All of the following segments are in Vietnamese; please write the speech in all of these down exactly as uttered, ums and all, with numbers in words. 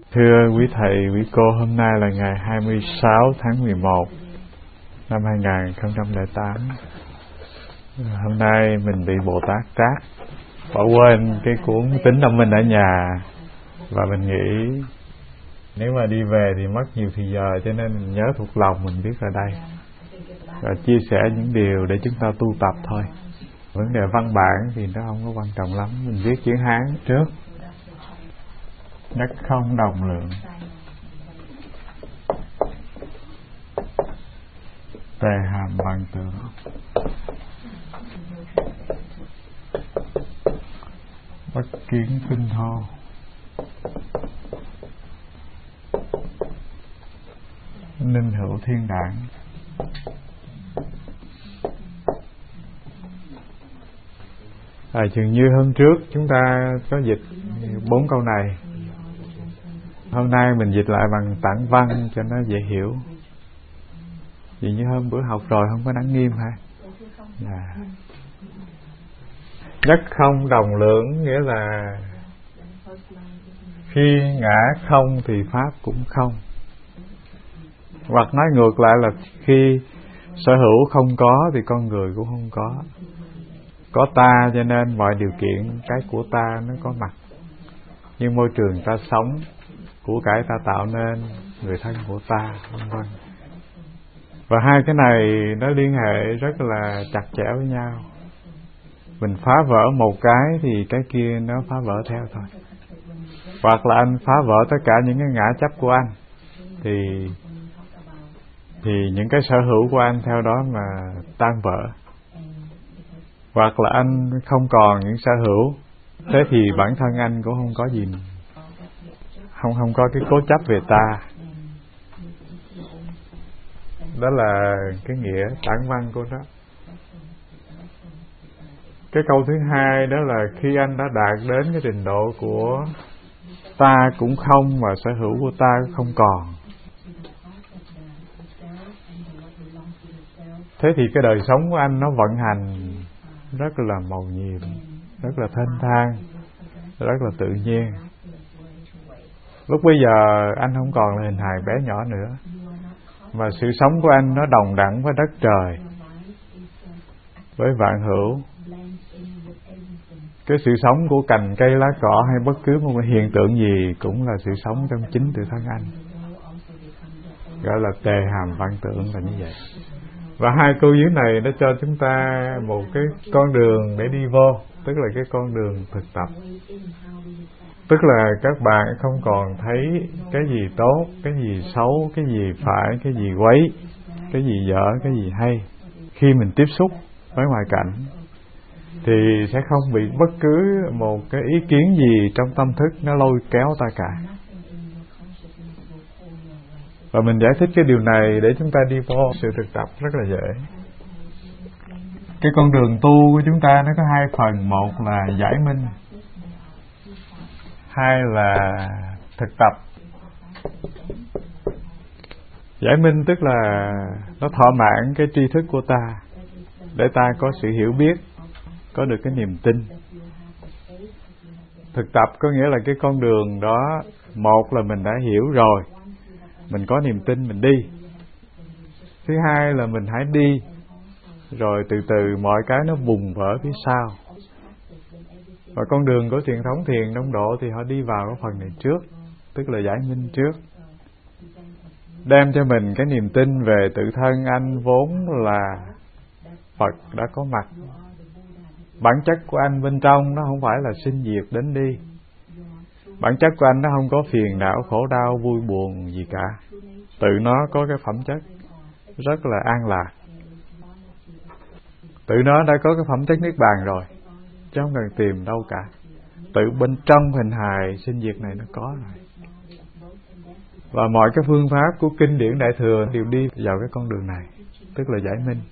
Thưa quý thầy, quý cô, hôm nay là ngày hai mươi sáu tháng mười một năm hai nghìn không trăm lẻ tám. Hôm nay mình bị Bồ Tát trát, bỏ quên cái cuốn Tính Tâm Minh ở nhà, và mình nghĩ nếu mà đi về thì mất nhiều thời giờ, cho nên mình nhớ thuộc lòng mình viết ở đây và chia sẻ những điều để chúng ta tu tập thôi. Vấn đề văn bản thì nó không có quan trọng lắm, mình viết chữ Hán trước. Nhất không đồng lượng, tề hàm văn tượng, bất kiến tinh thô, ninh hữu thiên đảng. À, chừng như hôm trước chúng ta có dịch bốn câu này. Hôm nay mình dịch lại bằng tản văn cho nó dễ hiểu. Vì như hôm bữa học rồi không có đáng nghiêm ha. À. Nhất không đồng lượng nghĩa là khi ngã không thì pháp cũng không. Hoặc nói ngược lại là khi sở hữu không có thì con người cũng không có. Có ta cho nên mọi điều kiện cái của ta nó có mặt. Nhưng môi trường ta sống, của cải ta tạo nên, người thân của ta, vân vân. Và hai cái này nó liên hệ rất là chặt chẽ với nhau. Mình phá vỡ một cái thì cái kia nó phá vỡ theo thôi. Hoặc là anh phá vỡ tất cả những cái ngã chấp của anh thì thì những cái sở hữu của anh theo đó mà tan vỡ. Hoặc là anh không còn những sở hữu, thế thì bản thân anh cũng không có gì, không không có cái cố chấp về ta. Đó là cái nghĩa tản văn của nó. Cái câu thứ hai đó là khi anh đã đạt đến cái trình độ của ta cũng không và sở hữu của ta không còn, thế thì cái đời sống của anh nó vận hành rất là màu nhiệm, rất là thênh thang, rất là tự nhiên. Lúc bây giờ anh không còn là hình hài bé nhỏ nữa, mà sự sống của anh nó đồng đẳng với đất trời, với vạn hữu. Cái sự sống của cành cây lá cỏ hay bất cứ một hiện tượng gì cũng là sự sống trong chính tự thân anh. Gọi là tề hàm văn tượng là như vậy. Và hai câu dưới này nó cho chúng ta một cái con đường để đi vô, tức là cái con đường thực tập. Tức là các bạn không còn thấy cái gì tốt, cái gì xấu, cái gì phải, cái gì quấy, cái gì dở, cái gì hay. Khi mình tiếp xúc với ngoại cảnh thì sẽ không bị bất cứ một cái ý kiến gì trong tâm thức nó lôi kéo ta cả. Và mình giải thích cái điều này để chúng ta đi vô sự thực tập rất là dễ. Cái con đường tu của chúng ta nó có hai phần. Một là giải minh, hai là thực tập. Giải minh tức là nó thỏa mãn cái tri thức của ta, để ta có sự hiểu biết, có được cái niềm tin. Thực tập có nghĩa là cái con đường đó, một là mình đã hiểu rồi, mình có niềm tin mình đi. Thứ hai là mình hãy đi, rồi từ từ mọi cái nó bùng vỡ phía sau. Và con đường của truyền thống thiền đông độ thì họ đi vào cái phần này trước, tức là giải minh trước, đem cho mình cái niềm tin về tự thân anh vốn là Phật đã có mặt. Bản chất của anh bên trong nó không phải là sinh diệt đến đi. Bản chất của anh nó không có phiền não, khổ đau, vui buồn gì cả. Tự nó có cái phẩm chất rất là an lạc. Tự nó đã có cái phẩm chất niết bàn rồi, chứ không cần tìm đâu cả. Tự bên trong hình hài sinh diệt này nó có rồi. Và mọi cái phương pháp của kinh điển Đại Thừa đều đi vào cái con đường này, tức là giải minh.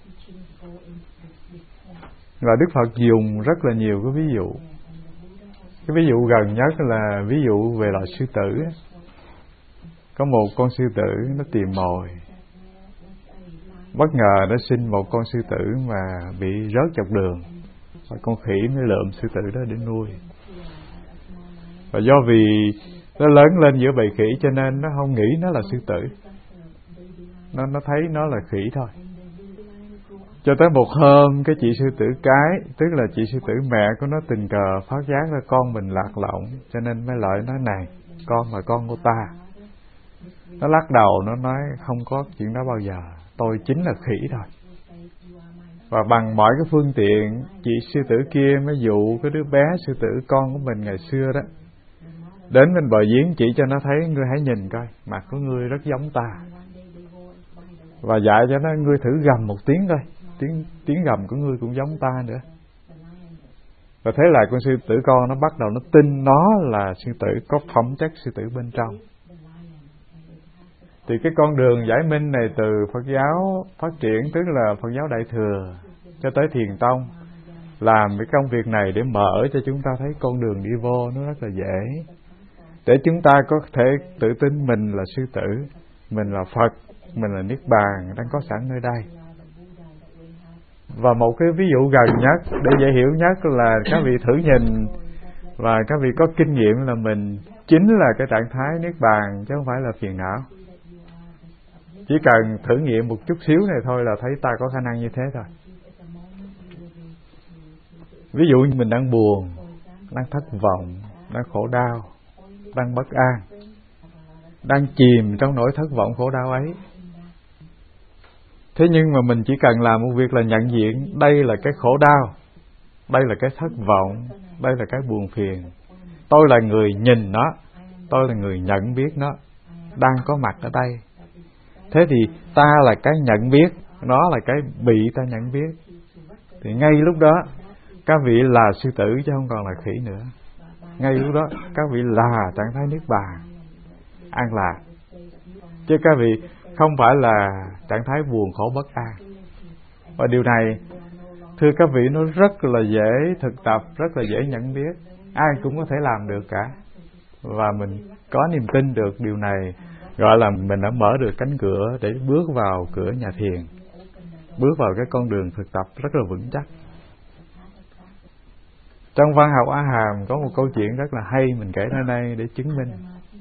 Và Đức Phật dùng rất là nhiều cái ví dụ. Cái ví dụ gần nhất là ví dụ về loài sư tử. Có một con sư tử nó tìm mồi, bất ngờ nó sinh một con sư tử mà bị rớt dọc đường, và con khỉ mới lượm sư tử đó để nuôi. Và do vì Nó lớn lên giữa bầy khỉ cho nên nó không nghĩ nó là sư tử. Nó nó thấy nó là khỉ thôi. Cho tới một hôm cái chị sư tử cái, tức là chị sư tử mẹ của nó tình cờ phát giác ra con mình lạc lõng, cho nên mới lại nói này, con là con của ta. Nó lắc đầu, nó nói không có chuyện đó bao giờ, tôi chính là khỉ thôi. Và bằng mọi cái phương tiện, chị sư tử kia mới dụ cái đứa bé sư tử con của mình ngày xưa đó đến bên bờ giếng, chỉ cho nó thấy, ngươi hãy nhìn coi, mặt của ngươi rất giống ta. Và dạy cho nó, ngươi thử gầm một tiếng coi, tiếng tiếng gầm của ngươi cũng giống ta nữa. Và thế là con sư tử con nó bắt đầu nó tin nó là sư tử, có phẩm chất sư tử bên trong. Thì cái con đường giải minh này từ Phật giáo phát triển, tức là Phật giáo Đại Thừa cho tới Thiền Tông, làm cái công việc này để mở cho chúng ta thấy con đường đi vô nó rất là dễ, để chúng ta có thể tự tin mình là sư tử, mình là Phật, mình là Niết Bàn đang có sẵn nơi đây. Và một cái ví dụ gần nhất để dễ hiểu nhất là các vị thử nhìn, và các vị có kinh nghiệm là mình chính là cái trạng thái Niết Bàn chứ không phải là phiền não. Chỉ cần thử nghiệm một chút xíu này thôi là thấy ta có khả năng như thế thôi. Ví dụ như mình đang buồn, đang thất vọng, đang khổ đau, đang bất an, đang chìm trong nỗi thất vọng khổ đau ấy. Thế nhưng mà mình chỉ cần làm một việc là nhận diện đây là cái khổ đau, đây là cái thất vọng, đây là cái buồn phiền. Tôi là người nhìn nó, tôi là người nhận biết nó, đang có mặt ở đây. Thế thì ta là cái nhận biết, nó là cái bị ta nhận biết. Thì ngay lúc đó các vị là sư tử chứ không còn là khỉ nữa. Ngay lúc đó các vị là trạng thái Niết Bàn, an lạc, chứ các vị không phải là trạng thái buồn khổ bất an. Và điều này thưa các vị nó rất là dễ thực tập, rất là dễ nhận biết, ai cũng có thể làm được cả. Và mình có niềm tin được điều này, gọi là mình đã mở được cánh cửa để bước vào cửa nhà thiền, bước vào cái con đường thực tập rất là vững chắc. Trong văn học A Hàm có một câu chuyện rất là hay, mình kể nơi đây để chứng minh.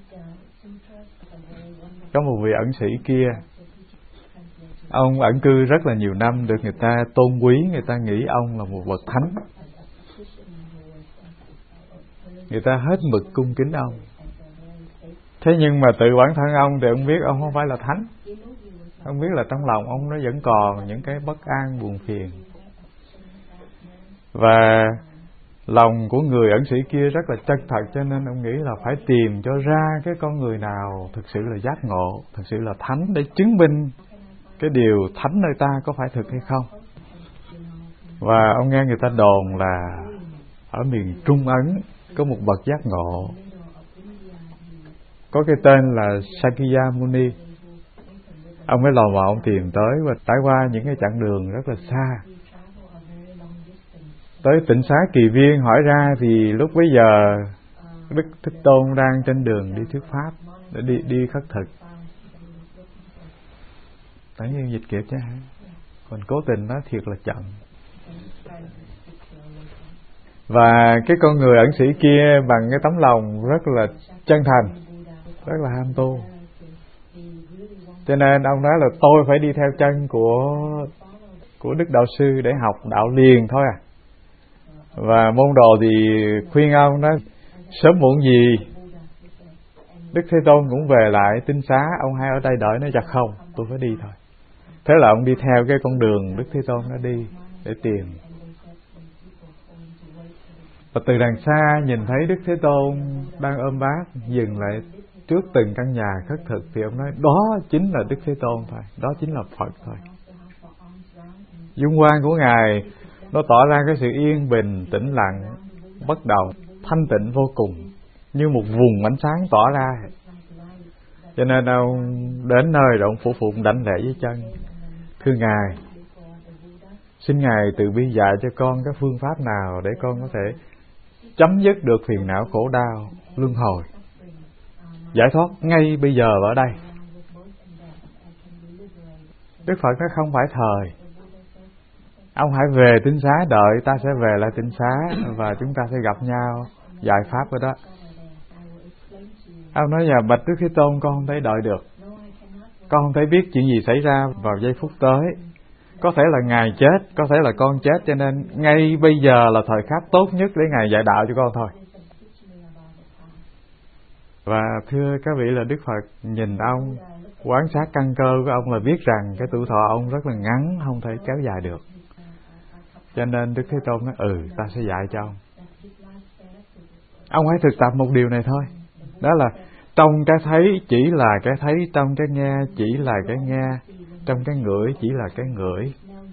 Có một vị ẩn sĩ kia, ông ẩn cư rất là nhiều năm, được người ta tôn quý, người ta nghĩ ông là một bậc thánh, người ta hết mực cung kính ông. Thế nhưng mà tự bản thân ông thì ông biết ông không phải là thánh. Ông biết là trong lòng ông nó vẫn còn những cái bất an buồn phiền. Và lòng của người ẩn sĩ kia rất là chân thật, cho nên ông nghĩ là phải tìm cho ra cái con người nào thực sự là giác ngộ, thực sự là thánh, để chứng minh cái điều thánh nơi ta có phải thực hay không. Và ông nghe người ta đồn là ở miền Trung Ấn có một bậc giác ngộ, có cái tên là Sakyamuni. Ông mới lò mò ông tìm tới, và trải qua những cái chặng đường rất là xa, tới tỉnh xá Kỳ Viên hỏi ra thì lúc bấy giờ Đức Thích Tôn đang trên đường đi thuyết pháp, để đi đi khất thực. Tại nhiên dịch kịp chứ hả? Còn cố tình nói thiệt là chậm. Và cái con người ẩn sĩ kia bằng cái tấm lòng rất là chân thành, rất là ham tu, cho nên ông nói là tôi phải đi theo chân của của Đức Đạo Sư để học đạo liền thôi à. Và môn đồ thì khuyên ông đó, sớm muộn gì Đức Thế Tôn cũng về lại tinh xá, ông hãy ở đây đợi. Nó chặt không, tôi phải đi thôi. Thế là ông đi theo cái con đường Đức Thế Tôn nó đi để tìm. Và từ đằng xa nhìn thấy Đức Thế Tôn đang ôm bát dừng lại trước từng căn nhà khất thực, thì ông nói đó chính là Đức Thế Tôn thôi, đó chính là Phật thôi. Dung quang của Ngài nó tỏ ra cái sự yên bình, tĩnh lặng, bất động, thanh tịnh vô cùng, như một vùng ánh sáng tỏ ra. Cho nên ông đến nơi rồi ông phủ phụng đảnh lễ với chân: thưa Ngài, xin Ngài từ bi dạy cho con các phương pháp nào để con có thể chấm dứt được phiền não khổ đau luân hồi, giải thoát ngay bây giờ ở đây. Đức Phật nó không phải thời, ông hãy về tinh xá, đợi ta sẽ về lại tinh xá và chúng ta sẽ gặp nhau giải pháp ở đó. Ông nói: dạ bạch Đức Thế Tôn, con không thể đợi được, con không thể biết chuyện gì xảy ra vào giây phút tới. Có thể là Ngài chết, có thể là con chết, cho nên ngay bây giờ là thời khắc tốt nhất để Ngài dạy đạo cho con thôi. Và thưa các vị, là Đức Phật nhìn ông, quan sát căn cơ của ông là biết rằng cái tuổi thọ ông rất là ngắn, không thể kéo dài được. Cho nên Đức Thế Tôn nói: ừ, ta sẽ dạy cho ông. Ông hãy thực tập một điều này thôi. Đó là trong cái thấy chỉ là cái thấy, trong cái nghe chỉ là cái nghe, trong cái ngửi chỉ là cái ngửi,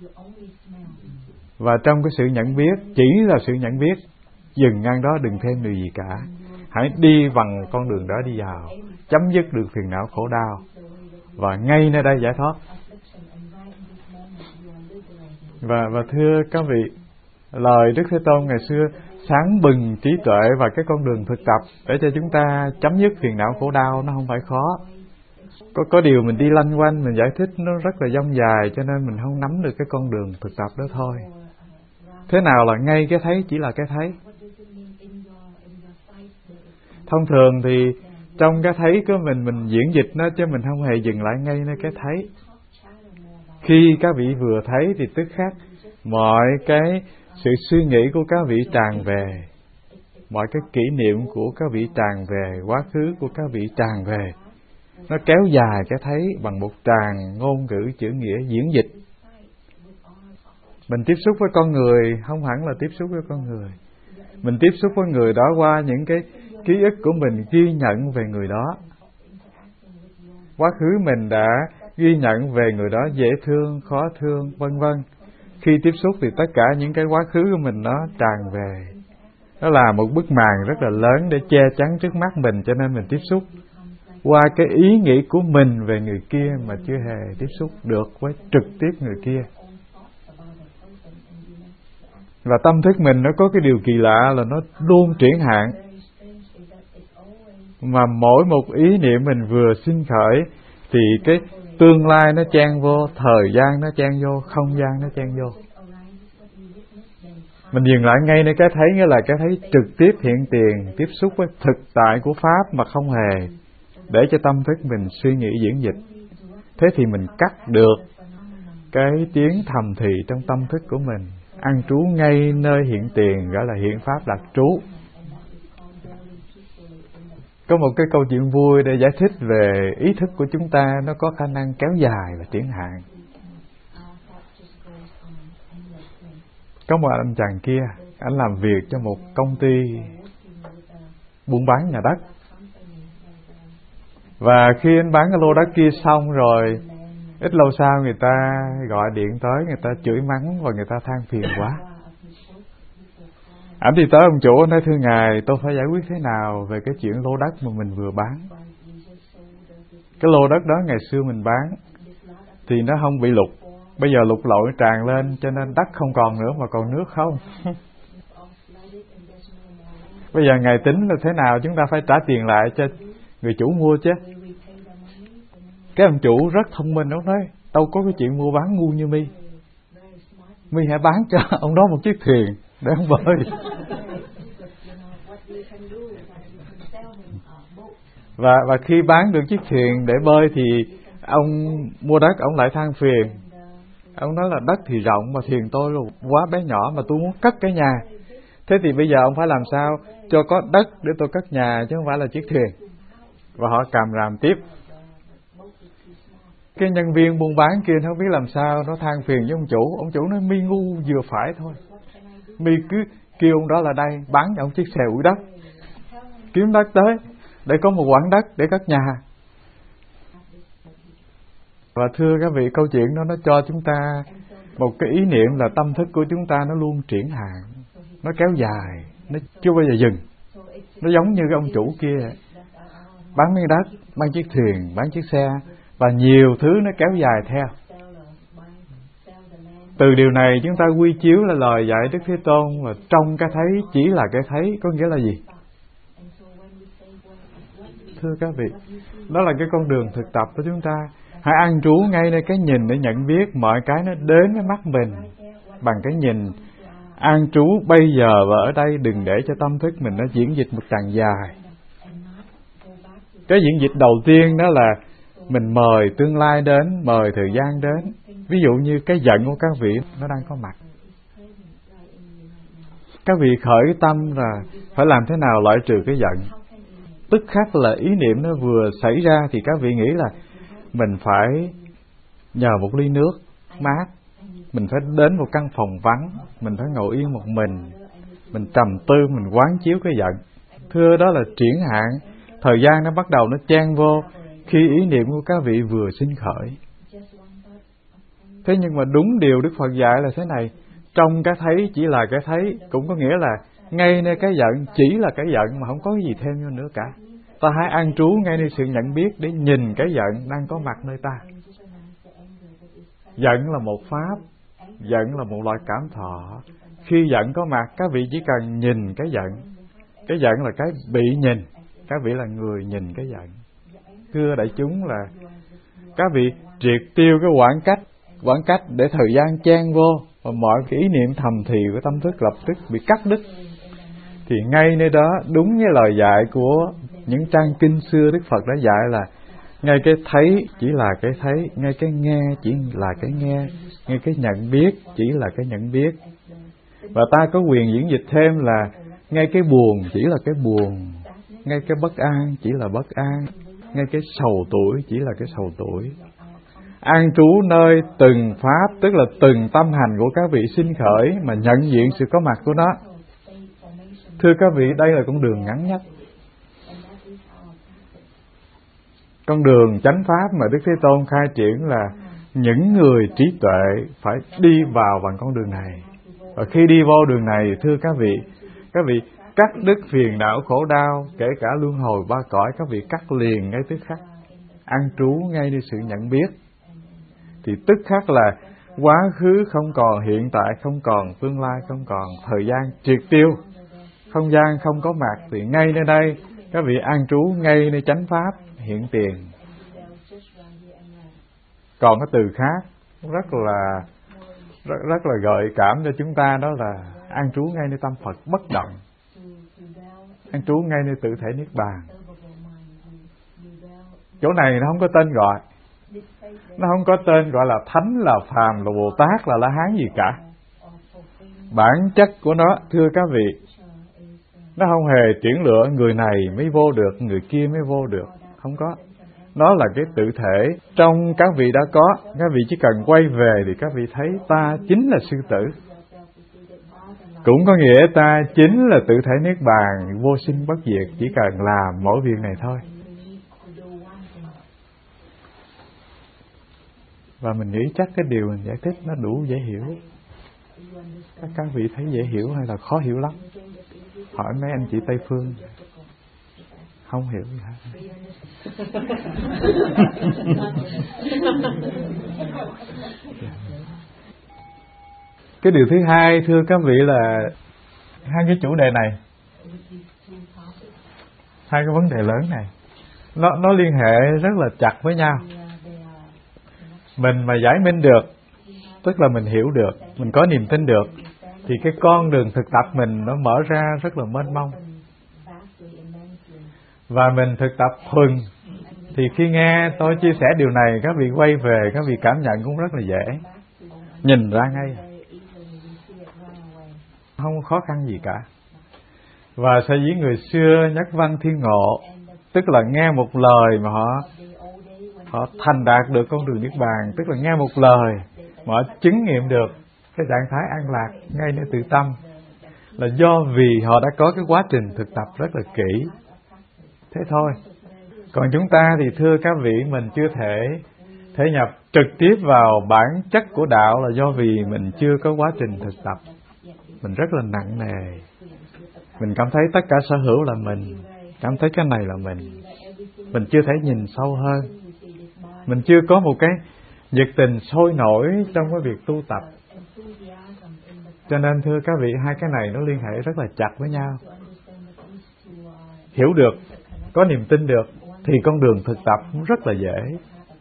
và trong cái sự nhận biết chỉ là sự nhận biết. Dừng ngang đó, đừng thêm điều gì cả. Hãy đi bằng con đường đó đi vào, chấm dứt được phiền não khổ đau, và ngay nơi đây giải thoát. Và, và thưa các vị, lời Đức Thế Tôn ngày xưa sáng bừng trí tuệ và cái con đường thực tập để cho chúng ta chấm dứt phiền não khổ đau, nó không phải khó. Có, có điều mình đi lanh quanh, mình giải thích nó rất là dông dài, cho nên mình không nắm được cái con đường thực tập đó thôi. Thế nào là ngay cái thấy chỉ là cái thấy? Thông thường thì trong cái thấy của mình, mình diễn dịch nó, chứ mình không hề dừng lại ngay nơi cái thấy. Khi các vị vừa thấy thì tức khắc mọi cái sự suy nghĩ của các vị tràn về, mọi cái kỷ niệm của các vị tràn về, quá khứ của các vị tràn về. Nó kéo dài cái thấy bằng một tràng ngôn ngữ chữ nghĩa diễn dịch. Mình tiếp xúc với con người không hẳn là tiếp xúc với con người. Mình tiếp xúc với người đó qua những cái ký ức của mình ghi nhận về người đó. Quá khứ mình đã ghi nhận về người đó dễ thương, khó thương, vân vân. Khi tiếp xúc thì tất cả những cái quá khứ của mình nó tràn về. Nó là một bức màn rất là lớn để che chắn trước mắt mình, cho nên mình tiếp xúc qua cái ý nghĩ của mình về người kia mà chưa hề tiếp xúc được với trực tiếp người kia. Và tâm thức mình nó có cái điều kỳ lạ là nó luôn chuyển hạn. Mà mỗi một ý niệm mình vừa sinh khởi thì cái tương lai nó chen vô, thời gian nó chen vô, không gian nó chen vô. Mình dừng lại ngay nơi cái thấy, nghĩa là cái thấy trực tiếp hiện tiền, tiếp xúc với thực tại của Pháp mà không hề để cho tâm thức mình suy nghĩ diễn dịch. Thế thì mình cắt được cái tiếng thầm thì trong tâm thức của mình, ăn trú ngay nơi hiện tiền, gọi là hiện Pháp lạc trú. Có một cái câu chuyện vui để giải thích về ý thức của chúng ta, nó có khả năng kéo dài và triển hạn. Có một anh chàng kia, anh làm việc cho một công ty buôn bán nhà đất. Và khi anh bán cái lô đất kia xong rồi, ít lâu sau người ta gọi điện tới, người ta chửi mắng và người ta than phiền quá. Anh đi tới ông chủ, anh nói: thưa ngài, tôi phải giải quyết thế nào về cái chuyện lô đất mà mình vừa bán? Cái lô đất đó ngày xưa mình bán thì nó không bị lục, bây giờ lục lội tràn lên, cho nên đất không còn nữa mà còn nước không. Bây giờ ngài tính là thế nào, chúng ta phải trả tiền lại cho người chủ mua chứ. Cái ông chủ rất thông minh, ông nói: đâu có cái chuyện mua bán ngu như mi, mi hãy bán cho ông đó một chiếc thuyền để ông bơi. Và và khi bán được chiếc thuyền để bơi thì ông mua đất, ông lại than phiền. Ông nói là đất thì rộng mà thuyền tôi là quá bé nhỏ, mà tôi muốn cất cái nhà. Thế thì bây giờ ông phải làm sao cho có đất để tôi cất nhà, chứ không phải là chiếc thuyền. Và họ càm ràm tiếp. Cái nhân viên buôn bán kia nó không biết làm sao, nó than phiền với ông chủ. Ông chủ nói: mi ngu vừa phải thôi, mi cứ kêu ông đó là đây, bán cho ông chiếc xe ủi đất, kiếm đất tới để có một quãng đất để cất nhà. Và thưa các vị, câu chuyện đó nó cho chúng ta một cái ý niệm là tâm thức của chúng ta nó luôn triển hạn, nó kéo dài, nó chưa bao giờ dừng. Nó giống như cái ông chủ kia, bán miếng đất, bán chiếc thuyền, bán chiếc xe, và nhiều thứ nó kéo dài theo. Từ điều này chúng ta quy chiếu là lời dạy Đức Thế Tôn là trong cái thấy chỉ là cái thấy, có nghĩa là gì? Thưa các vị, đó là cái con đường thực tập của chúng ta. Hãy an trú ngay nơi cái nhìn để nhận biết mọi cái nó đến với mắt mình bằng cái nhìn. An trú bây giờ và ở đây, đừng để cho tâm thức mình nó diễn dịch một tràng dài. Cái diễn dịch đầu tiên đó là mình mời tương lai đến, mời thời gian đến. Ví dụ như cái giận của các vị nó đang có mặt. Các vị khởi tâm là phải làm thế nào loại trừ cái giận. Tức khắc là ý niệm nó vừa xảy ra thì các vị nghĩ là mình phải nhờ một ly nước mát, mình phải đến một căn phòng vắng, mình phải ngồi yên một mình, mình trầm tư, mình quán chiếu cái giận. Thưa, đó là triển hạn, thời gian nó bắt đầu nó chen vô khi ý niệm của các vị vừa sinh khởi. Thế nhưng mà đúng điều Đức Phật dạy là thế này, trong cái thấy chỉ là cái thấy, cũng có nghĩa là ngay nơi cái giận chỉ là cái giận mà không có gì thêm vô nữa cả. Ta hãy an trú ngay nơi sự nhận biết để nhìn cái giận đang có mặt nơi ta. Giận là một pháp, giận là một loại cảm thọ. Khi giận có mặt, các vị chỉ cần nhìn cái giận. Cái giận là cái bị nhìn, các vị là người nhìn cái giận. Thưa đại chúng là các vị triệt tiêu cái khoảng cách, khoảng cách để thời gian chen vô và mọi cái ý niệm thầm thì của tâm thức lập tức bị cắt đứt. Thì ngay nơi đó, đúng như lời dạy của những trang kinh xưa Đức Phật đã dạy là ngay cái thấy chỉ là cái thấy, ngay cái nghe chỉ là cái nghe, ngay cái nhận biết chỉ là cái nhận biết. Và ta có quyền diễn dịch thêm là ngay cái buồn chỉ là cái buồn, ngay cái bất an chỉ là bất an, ngay cái sầu tuổi chỉ là cái sầu tuổi. An trú nơi từng pháp, tức là từng tâm hành của các vị sinh khởi mà nhận diện sự có mặt của nó. Thưa các vị, đây là con đường ngắn nhất. Con đường chánh pháp mà Đức Thế Tôn khai triển là những người trí tuệ phải đi vào bằng con đường này. Và khi đi vô đường này, thưa các vị, các vị cắt đứt phiền não khổ đau, kể cả luân hồi ba cõi, các vị cắt liền ngay tức khắc. An trú ngay đi sự nhận biết. Thì tức khắc là quá khứ không còn, hiện tại không còn, tương lai không còn, thời gian triệt tiêu, không gian không có mặt. Thì ngay nơi đây, các vị an trú ngay nơi chánh pháp hiện tiền. Còn cái từ khác rất là rất, rất là gợi cảm cho chúng ta, đó là an trú ngay nơi tâm Phật bất động, an trú ngay nơi tự thể niết bàn. Chỗ này nó không có tên gọi, nó không có tên gọi là thánh, là phàm, là Bồ Tát, là La Hán gì cả. Bản chất của nó, thưa các vị, nó không hề tuyển lựa người này mới vô được, người kia mới vô được, không có. Nó là cái tự thể trong các vị đã có. Các vị chỉ cần quay về thì các vị thấy ta chính là sư tử. Cũng có nghĩa ta chính là tự thể niết bàn, vô sinh bất diệt, chỉ cần làm mỗi việc này thôi. Và mình nghĩ chắc cái điều mình giải thích nó đủ dễ hiểu. Các các vị thấy dễ hiểu hay là khó hiểu lắm? Hỏi mấy anh chị Tây Phương. Không hiểu gì hết. Cái điều thứ hai, thưa các vị, là hai cái chủ đề này, hai cái vấn đề lớn này, nó nó liên hệ rất là chặt với nhau. Mình mà giải minh được, tức là mình hiểu được, mình có niềm tin được, thì cái con đường thực tập mình nó mở ra rất là mênh mông. Và mình thực tập thuần, thì khi nghe tôi chia sẻ điều này, các vị quay về, các vị cảm nhận cũng rất là dễ, nhìn ra ngay, không khó khăn gì cả. Và sở dĩ người xưa nhất văn thiên ngộ, tức là nghe một lời mà họ họ thành đạt được con đường niết bàn, tức là nghe một lời mà họ chứng nghiệm được cái trạng thái an lạc ngay nơi tự tâm, là do vì họ đã có cái quá trình thực tập rất là kỹ. Thế thôi. Còn chúng ta thì thưa các vị, mình chưa thể thể nhập trực tiếp vào bản chất của đạo, là do vì mình chưa có quá trình thực tập. Mình rất là nặng nề. Mình cảm thấy tất cả sở hữu là mình, cảm thấy cái này là mình. Mình chưa thể nhìn sâu hơn. Mình chưa có một cái nhiệt tình sôi nổi trong cái việc tu tập. Cho nên thưa các vị, hai cái này nó liên hệ rất là chặt với nhau. Hiểu được, có niềm tin được, thì con đường thực tập cũng rất là dễ.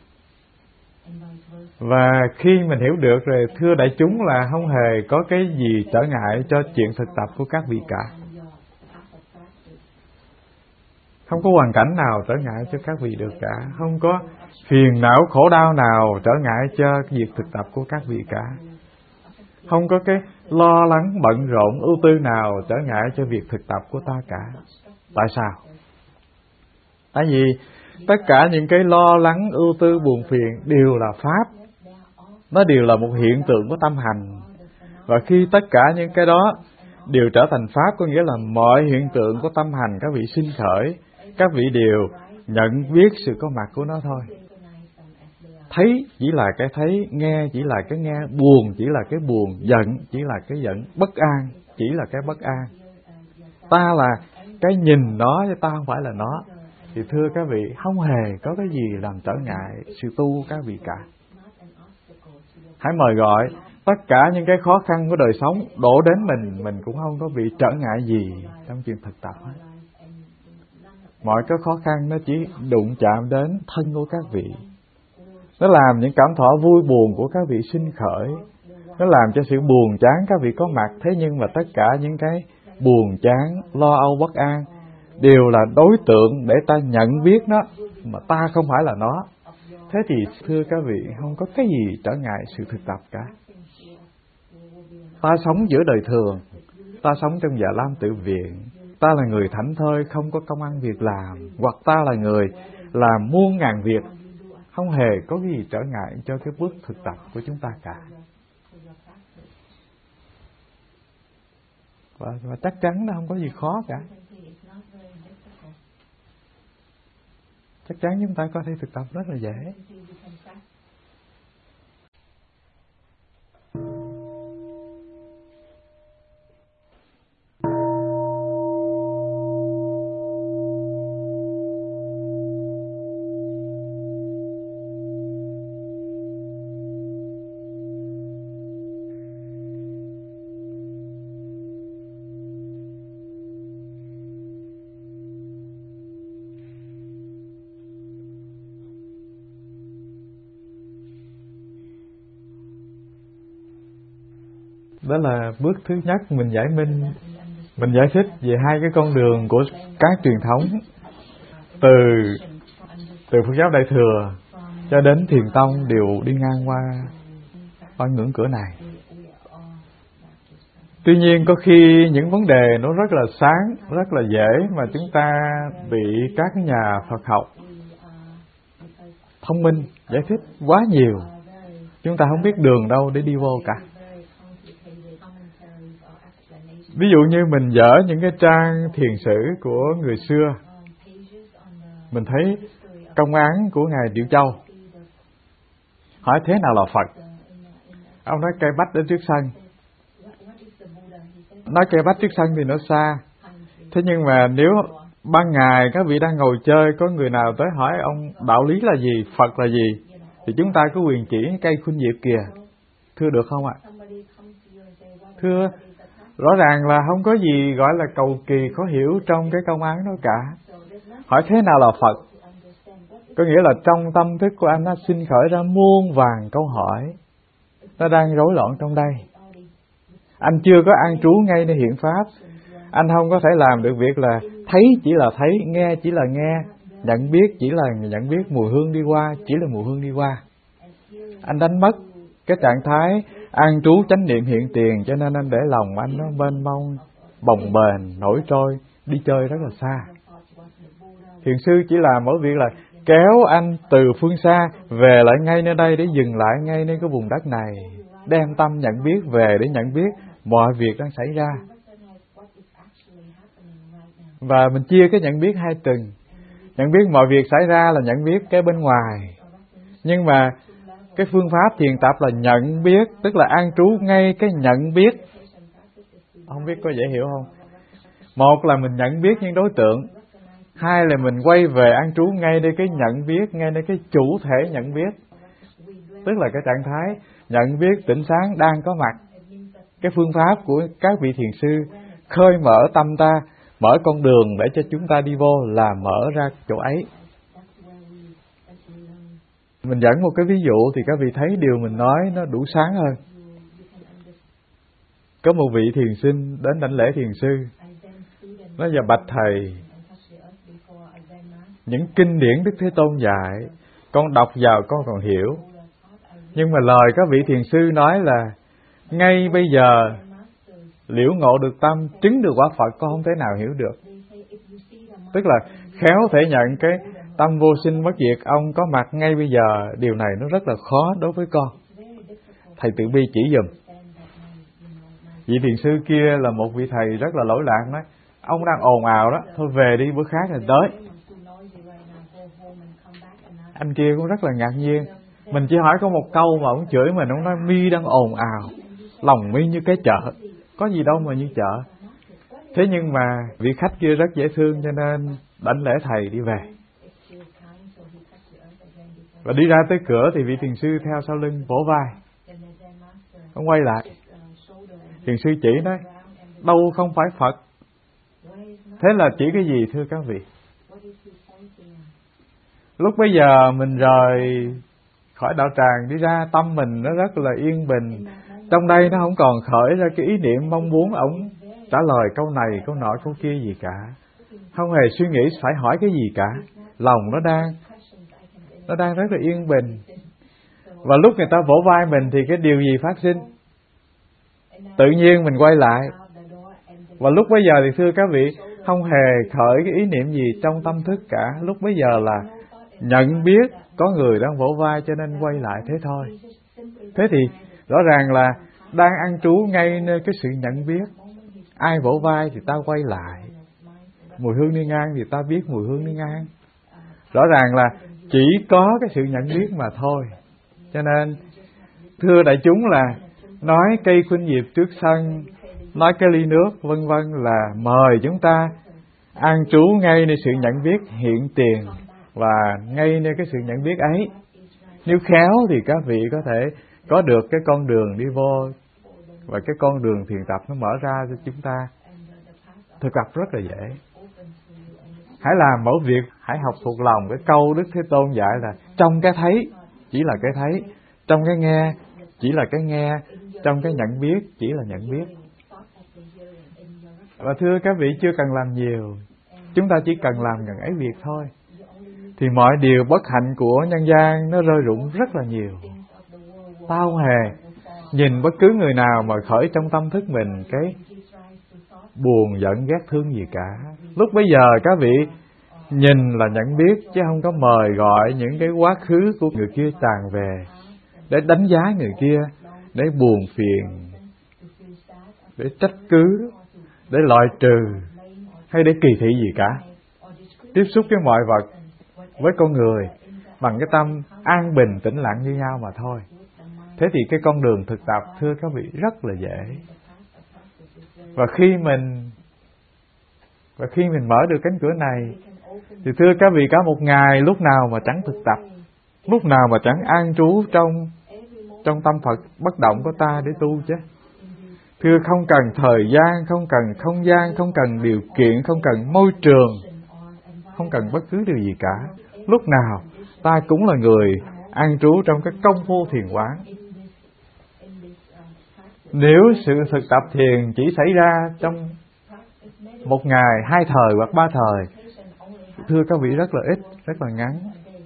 Và khi mình hiểu được rồi, thưa đại chúng, là không hề có cái gì trở ngại cho chuyện thực tập của các vị cả. Không có hoàn cảnh nào trở ngại cho các vị được cả. Không có phiền não khổ đau nào trở ngại cho việc thực tập của các vị cả. Không có cái lo lắng bận rộn ưu tư nào trở ngại cho việc thực tập của ta cả. Tại sao? Tại vì tất cả những cái lo lắng ưu tư buồn phiền đều là pháp. Nó đều là một hiện tượng của tâm hành. Và khi tất cả những cái đó đều trở thành pháp, có nghĩa là mọi hiện tượng của tâm hành các vị sinh khởi, các vị đều nhận biết sự có mặt của nó thôi. Thấy chỉ là cái thấy, nghe chỉ là cái nghe, buồn chỉ là cái buồn, giận chỉ là cái giận, bất an chỉ là cái bất an. Ta là cái nhìn nó chứ ta không phải là nó. Thì thưa các vị, không hề có cái gì làm trở ngại sự tu các vị cả. Hãy mời gọi tất cả những cái khó khăn của đời sống đổ đến mình, mình cũng không có bị trở ngại gì trong chuyện thực tập hết. Mọi cái khó khăn nó chỉ đụng chạm đến thân của các vị. Nó làm những cảm thọ vui buồn của các vị sinh khởi. Nó làm cho sự buồn chán các vị có mặt. Thế nhưng mà tất cả những cái buồn chán, lo âu bất an đều là đối tượng để ta nhận biết nó, mà ta không phải là nó. Thế thì thưa các vị, không có cái gì trở ngại sự thực tập cả. Ta sống giữa đời thường, ta sống trong Già Lam Tự Viện, ta là người thảnh thơi không có công ăn việc làm, hoặc ta là người làm muôn ngàn việc, không hề có cái gì trở ngại cho cái bước thực tập của chúng ta cả. Và, và chắc chắn nó không có gì khó cả. Chắc chắn chúng ta có thể thực tập rất là dễ. Đó là bước thứ nhất mình giải minh, mình giải thích về hai cái con đường của các truyền thống, từ từ Phật giáo Đại Thừa cho đến Thiền Tông đều đi ngang qua qua ngưỡng cửa này. Tuy nhiên có khi những vấn đề nó rất là sáng, rất là dễ mà chúng ta bị các nhà Phật học thông minh giải thích quá nhiều, chúng ta không biết đường đâu để đi vô cả. Ví dụ như mình dở những cái trang thiền sử của người xưa, mình thấy công án của Ngài Điệu Châu. Hỏi thế nào là Phật? Ông nói cây bách đến trước sân. Nói cây bách trước sân thì nó xa. Thế nhưng mà nếu ban ngày các vị đang ngồi chơi, có người nào tới hỏi ông đạo lý là gì, Phật là gì, thì chúng ta có quyền chỉ cây khuynh diệp kìa. Thưa được không ạ? Thưa, rõ ràng là không có gì gọi là cầu kỳ khó hiểu trong cái công án đó cả. Hỏi thế nào là Phật? Có nghĩa là trong tâm thức của anh nó sinh khởi ra muôn vàn câu hỏi, nó đang rối loạn trong đây. Anh chưa có an trú ngay nơi hiện pháp. Anh không có thể làm được việc là thấy chỉ là thấy, nghe chỉ là nghe, nhận biết chỉ là nhận biết, mùi hương đi qua chỉ là mùi hương đi qua. Anh đánh mất cái trạng thái an trú chánh niệm hiện tiền, cho nên anh để lòng anh nó mênh mông, bồng bềnh, nổi trôi, đi chơi rất là xa. Thiền sư chỉ làm mỗi việc là kéo anh từ phương xa về lại ngay nơi đây để dừng lại ngay nơi cái vùng đất này, đem tâm nhận biết về để nhận biết mọi việc đang xảy ra. Và mình chia cái nhận biết hai tầng. Nhận biết mọi việc xảy ra là nhận biết cái bên ngoài. Nhưng mà cái phương pháp thiền tập là nhận biết, tức là an trú ngay cái nhận biết. Không biết có dễ hiểu không? Một là mình nhận biết những đối tượng. Hai là mình quay về an trú ngay đây cái nhận biết, ngay đây cái chủ thể nhận biết. Tức là cái trạng thái nhận biết tỉnh sáng đang có mặt. Cái phương pháp của các vị thiền sư khơi mở tâm ta, mở con đường để cho chúng ta đi vô là mở ra chỗ ấy. Mình dẫn một cái ví dụ thì các vị thấy điều mình nói nó đủ sáng hơn. Có một vị thiền sinh đến đảnh lễ thiền sư, nói: "Dạ bạch thầy, những kinh điển Đức Thế Tôn dạy, con đọc vào con còn hiểu. Nhưng mà lời các vị thiền sư nói là ngay bây giờ liễu ngộ được tâm, chứng được quả Phật, con không thể nào hiểu được. Tức là khéo thể nhận cái tâm vô sinh bất diệt ông có mặt ngay bây giờ, điều này nó rất là khó đối với con. Thầy Từ Bi chỉ dùm. Vị thiền sư kia là một vị thầy rất là lỗi lạc, nói ông đang ồn ào đó, thôi về đi, bữa khác rồi tới. Anh kia cũng rất là ngạc nhiên. Mình chỉ hỏi có một câu mà ông chửi mình, ông nói mi đang ồn ào, lòng mi như cái chợ, có gì đâu mà như chợ. Thế nhưng mà vị khách kia rất dễ thương cho nên đảnh lễ thầy đi về. Và đi ra tới cửa thì vị thiền sư theo sau lưng vỗ vai. Ông quay lại, thiền sư chỉ nói đâu không phải Phật. Thế là chỉ cái gì thưa các vị? Lúc bây giờ mình rời khỏi đạo tràng đi ra, tâm mình nó rất là yên bình. Trong đây nó không còn khởi ra cái ý niệm mong muốn ổng trả lời câu này, câu nọ, câu kia gì cả. Không hề suy nghĩ phải hỏi cái gì cả. Lòng nó đang Nó đang rất là yên bình. Và lúc người ta vỗ vai mình thì cái điều gì phát sinh? Tự nhiên mình quay lại. Và lúc bây giờ thì thưa các vị, không hề khởi cái ý niệm gì trong tâm thức cả. Lúc bây giờ là nhận biết có người đang vỗ vai cho nên quay lại thế thôi. Thế thì rõ ràng là đang an trú ngay nơi cái sự nhận biết. Ai vỗ vai thì ta quay lại. Mùi hương đi ngang thì ta biết mùi hương đi ngang. Rõ ràng là chỉ có cái sự nhận biết mà thôi. Cho nên thưa đại chúng là nói cây khuynh diệp trước sân, nói cái ly nước vân vân là mời chúng ta an trú ngay nơi sự nhận biết hiện tiền và ngay nơi cái sự nhận biết ấy. Nếu khéo thì các vị có thể có được cái con đường đi vô, và cái con đường thiền tập nó mở ra cho chúng ta thực tập rất là dễ. Hãy làm mỗi việc, hãy học thuộc lòng cái câu Đức Thế Tôn dạy là trong cái thấy chỉ là cái thấy, trong cái nghe chỉ là cái nghe, trong cái nhận biết chỉ là nhận biết. Và thưa các vị, chưa cần làm nhiều, chúng ta chỉ cần làm gần ấy việc thôi, thì mọi điều bất hạnh của nhân gian nó rơi rụng rất là nhiều. Ta không hề nhìn bất cứ người nào mà khởi trong tâm thức mình cái buồn, giận, ghét, thương gì cả. Lúc bây giờ các vị nhìn là nhận biết, chứ không có mời gọi những cái quá khứ của người kia tràn về để đánh giá người kia, để buồn phiền, để trách cứ, để loại trừ hay để kỳ thị gì cả. Tiếp xúc với mọi vật, với con người bằng cái tâm an bình tĩnh lặng như nhau mà thôi. Thế thì cái con đường thực tập thưa các vị rất là dễ. Và khi mình Và khi mình mở được cánh cửa này thì thưa các vị, cả một ngày lúc nào mà chẳng thực tập, lúc nào mà chẳng an trú trong trong tâm Phật bất động của ta để tu chứ. Thưa không cần thời gian, không cần không gian, không cần điều kiện, không cần môi trường, không cần bất cứ điều gì cả. Lúc nào ta cũng là người an trú trong cái công phu thiền quán. Nếu sự thực tập thiền chỉ xảy ra trong một ngày, hai thời hoặc ba thời, thưa các vị rất là ít, rất là ngắn.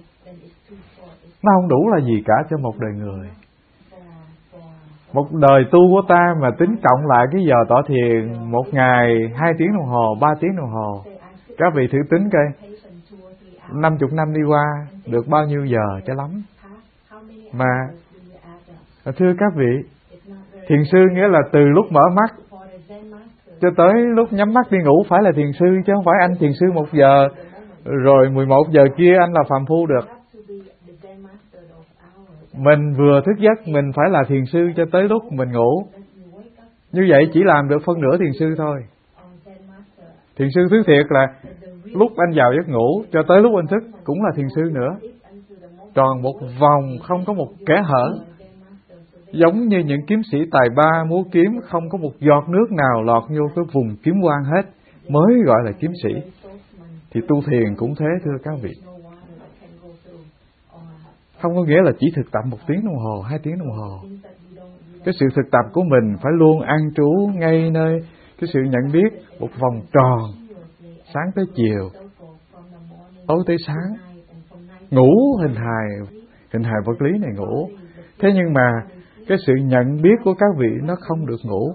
Nó không đủ là gì cả cho một đời người. Một đời tu của ta mà tính cộng lại cái giờ tọa thiền, một ngày hai tiếng đồng hồ, ba tiếng đồng hồ, các vị thử tính coi, năm chục năm đi qua được bao nhiêu giờ cho lắm. Mà thưa các vị, thiền sư nghĩa là từ lúc mở mắt cho tới lúc nhắm mắt đi ngủ phải là thiền sư, chứ không phải anh thiền sư một giờ rồi mười một giờ kia anh là phàm phu được. Mình vừa thức giấc mình phải là thiền sư cho tới lúc mình ngủ. Như vậy chỉ làm được phân nửa thiền sư thôi. Thiền sư thứ thiệt là lúc anh vào giấc ngủ cho tới lúc anh thức cũng là thiền sư nữa. Tròn một vòng không có một kẽ hở. Giống như những kiếm sĩ tài ba múa kiếm, không có một giọt nước nào lọt vô cái vùng kiếm quang hết, mới gọi là kiếm sĩ. Thì tu thiền cũng thế thưa các vị. Không có nghĩa là chỉ thực tập một tiếng đồng hồ, hai tiếng đồng hồ. Cái sự thực tập của mình phải luôn an trú ngay nơi cái sự nhận biết một vòng tròn, sáng tới chiều. tối tới sáng, ngủ hình hài, hình hài vật lý này ngủ. Thế nhưng mà cái sự nhận biết của các vị nó không được ngủ.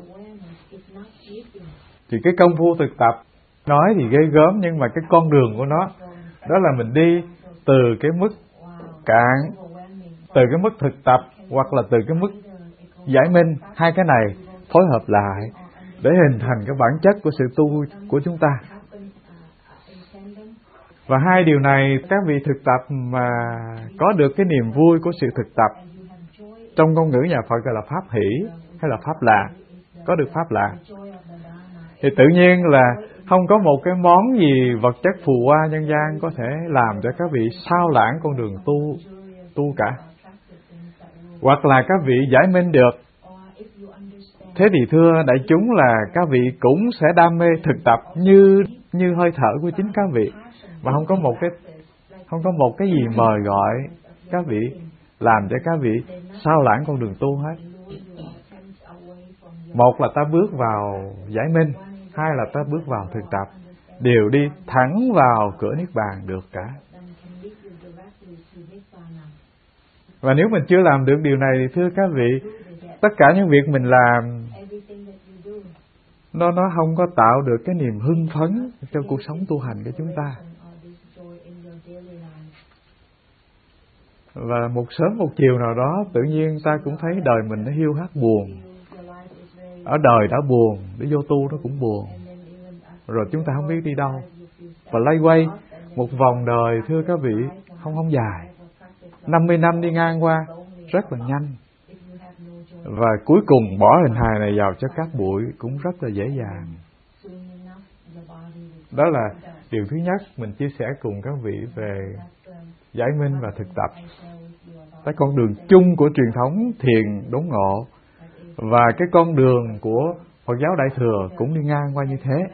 Thì cái công phu thực tập nói thì ghê gớm, nhưng mà cái con đường của nó đó là mình đi từ cái mức cạn, từ cái mức thực tập, hoặc là từ cái mức giải minh. Hai cái này phối hợp lại để hình thành cái bản chất của sự tu của chúng ta. Và hai điều này các vị thực tập mà có được cái niềm vui của sự thực tập, trong ngôn ngữ nhà Phật gọi là pháp hỷ hay là pháp lạc, có được pháp lạc, thì tự nhiên là không có một cái món gì vật chất phù hoa nhân gian có thể làm cho các vị sao lãng con đường tu tu cả. Hoặc là các vị giải minh được. Thế thì thưa đại chúng là các vị cũng sẽ đam mê thực tập như như hơi thở của chính các vị, mà không có một cái không có một cái gì mời gọi các vị làm cho các vị sao lãng con đường tu hết. Một là ta bước vào giải minh, hai là ta bước vào thực tập, đều đi thẳng vào cửa niết bàn được cả. Và nếu mình chưa làm được điều này thì thưa các vị, tất cả những việc mình làm nó nó không có tạo được cái niềm hưng phấn trong cuộc sống tu hành của chúng ta. Và một sớm một chiều nào đó tự nhiên ta cũng thấy đời mình nó hiu hắt buồn. Ở đời đã buồn, để vô tu nó cũng buồn. Rồi chúng ta không biết đi đâu. Và lay quay một vòng đời thưa các vị không không dài. năm mươi năm đi ngang qua rất là nhanh. Và cuối cùng bỏ hình hài này vào cho các bụi cũng rất là dễ dàng. Đó là điều thứ nhất mình chia sẻ cùng các vị về giải minh và thực tập. Cái con đường chung của truyền thống thiền đốn ngộ và cái con đường của Phật giáo Đại Thừa cũng đi ngang qua như thế.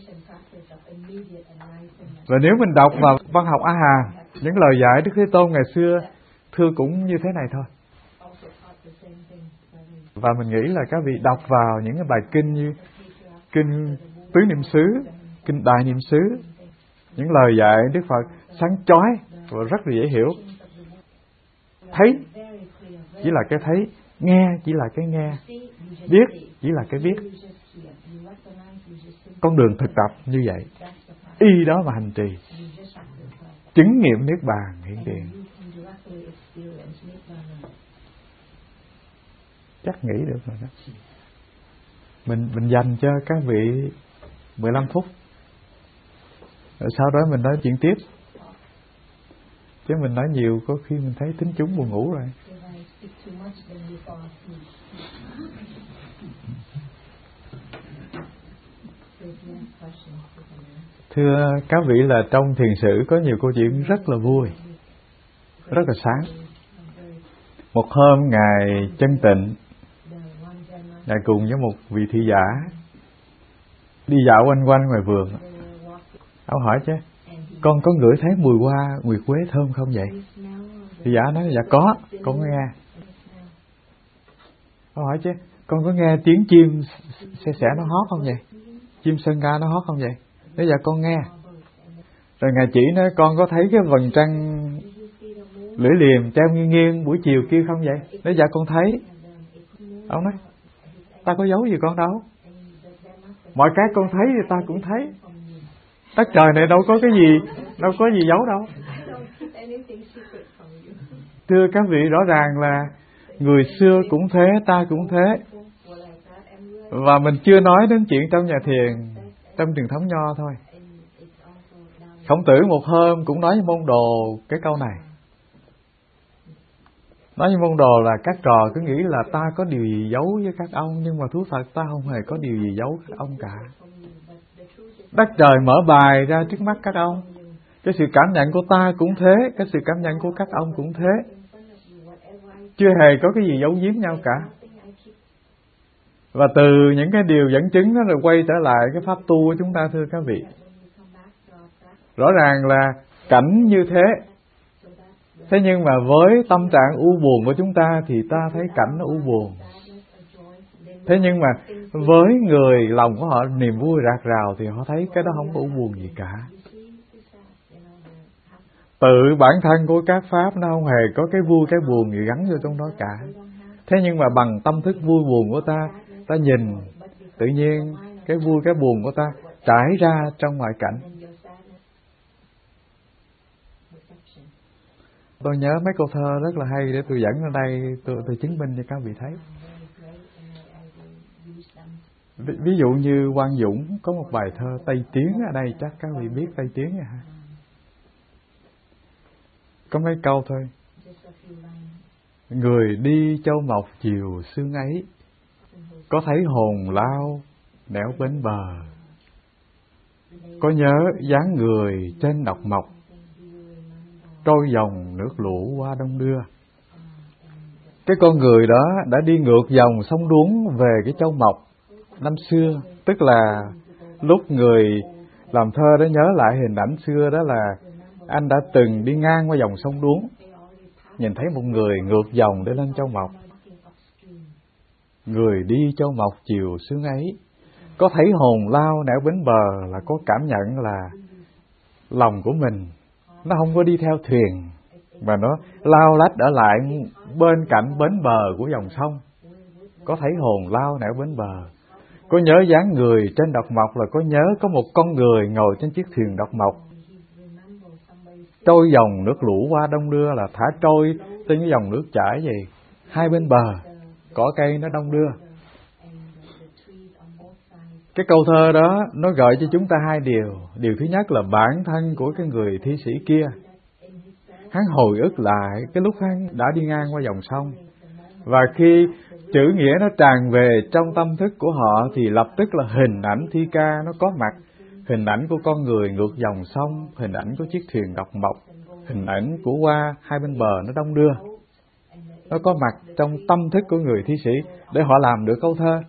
Và nếu mình đọc vào văn học A Hàm, những lời dạy Đức Thế Tôn ngày xưa thưa cũng như thế này thôi. Và mình nghĩ là các vị đọc vào những cái bài kinh như kinh Tứ Niệm xứ, kinh Đại Niệm xứ, những lời dạy Đức Phật sáng chói và rất là dễ hiểu. Thấy chỉ là cái thấy, nghe chỉ là cái nghe, biết chỉ là cái biết. Con đường thực tập như vậy, y đó mà hành trì, chứng nghiệm niết bàn hiện tiền. Chắc nghĩ được rồi đó. Mình mình dành cho các vị mười lăm phút. Rồi sau đó mình nói chuyện tiếp. Chứ mình nói nhiều có khi mình thấy tính chúng buồn ngủ rồi. Thưa các vị là trong thiền sử có nhiều câu chuyện rất là vui, rất là sáng. Một hôm Ngài Chân Tịnh, Ngài cùng với một vị thị giả đi dạo quanh quanh ngoài vườn. Ông hỏi chứ, con có ngửi thấy mùi hoa nguyệt quế thơm không vậy? Thị giả nói, dạ có, con có nghe. Ông hỏi chứ, con có nghe tiếng chim xe sẻ nó hót không vậy? Chim sơn ca nó hót không vậy? Nói dạ con nghe. Rồi Ngài chỉ nói, con có thấy cái vầng trăng lưỡi liềm treo nghiêng nghiêng buổi chiều kia không vậy? Nói dạ con thấy. Ông nói, ta có giấu gì con đâu. Mọi cái con thấy thì ta cũng thấy. Đất trời này đâu có cái gì, đâu có gì giấu đâu. Thưa các vị, rõ ràng là người xưa cũng thế, ta cũng thế. Và mình chưa nói đến chuyện trong nhà thiền, trong truyền thống Nho thôi. Khổng Tử một hôm cũng nói với môn đồ cái câu này. Nói với môn đồ là các trò cứ nghĩ là ta có điều gì giấu với các ông, nhưng mà thú thật ta không hề có điều gì giấu các ông cả. Đất trời mở bài ra trước mắt các ông. Cái sự cảm nhận của ta cũng thế, cái sự cảm nhận của các ông cũng thế. Chưa hề có cái gì giấu giếm nhau cả. Và từ những cái điều dẫn chứng đó rồi quay trở lại cái pháp tu của chúng ta thưa các vị. Rõ ràng là cảnh như thế. Thế nhưng mà với tâm trạng u buồn của chúng ta thì ta thấy cảnh nó u buồn. Thế nhưng mà với người lòng của họ niềm vui rạc rào thì họ thấy cái đó không có u buồn gì cả. Tự bản thân của các pháp nó không hề có cái vui cái buồn gì gắn vô trong đó cả. Thế nhưng mà bằng tâm thức vui buồn của ta, ta nhìn tự nhiên cái vui cái buồn của ta trải ra trong ngoại cảnh. Tôi nhớ mấy câu thơ rất là hay để tôi dẫn ở đây, tôi, tôi chứng minh cho các vị thấy. Ví, ví dụ như Quang Dũng có một bài thơ Tây Tiến ở đây, chắc các vị biết Tây Tiến nha ha. Có mấy câu thôi. Người đi châu mộc chiều sương ấy, có thấy hồn lao nẻo bến bờ. Có nhớ dáng người trên độc mộc, trôi dòng nước lũ qua đông đưa. Cái con người đó đã đi ngược dòng sông đuống về cái châu mộc năm xưa. Tức là lúc người làm thơ đó nhớ lại hình ảnh xưa đó là anh đã từng đi ngang qua dòng sông đuống, nhìn thấy một người ngược dòng để lên châu mộc. Người đi châu mộc chiều sương ấy, có thấy hồn lao nẻo bến bờ, là có cảm nhận là lòng của mình nó không có đi theo thuyền, mà nó lao lách ở lại bên cạnh bến bờ của dòng sông. Có thấy hồn lao nẻo bến bờ. Có nhớ dáng người trên độc mộc, là có nhớ có một con người ngồi trên chiếc thuyền độc mộc. Trôi dòng nước lũ qua đông đưa, là thả trôi trên cái dòng nước chảy gì. Hai bên bờ, cỏ cây nó đông đưa. Cái câu thơ đó nó gợi cho chúng ta hai điều. Điều thứ nhất là bản thân của cái người thi sĩ kia, hắn hồi ức lại cái lúc hắn đã đi ngang qua dòng sông. Và khi chữ nghĩa nó tràn về trong tâm thức của họ thì lập tức là hình ảnh thi ca nó có mặt. Hình ảnh của con người ngược dòng sông, hình ảnh của chiếc thuyền độc mộc, hình ảnh của hoa hai bên bờ nó đông đưa. Nó có mặt trong tâm thức của người thi sĩ để họ làm được câu thơ.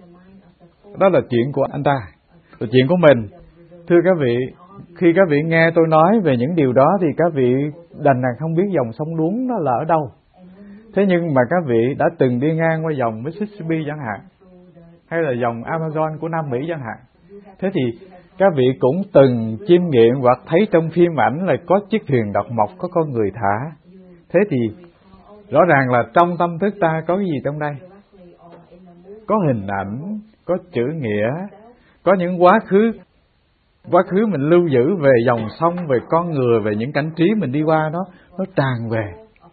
Đó là chuyện của anh ta, là chuyện của mình. Thưa các vị, khi các vị nghe tôi nói về những điều đó thì các vị đành rằng không biết dòng sông đuống nó là ở đâu. Thế nhưng mà các vị đã từng đi ngang qua dòng Mississippi chẳng hạn, hay là dòng Amazon của Nam Mỹ chẳng hạn. Thế thì các vị cũng từng chiêm nghiệm hoặc thấy trong phim ảnh là có chiếc thuyền độc mộc, có con người thả. Thế thì rõ ràng là trong tâm thức ta có cái gì trong đây? Có hình ảnh, có chữ nghĩa, có những quá khứ. Quá khứ mình lưu giữ về dòng sông, về con người, về những cảnh trí mình đi qua đó, nó tràn về.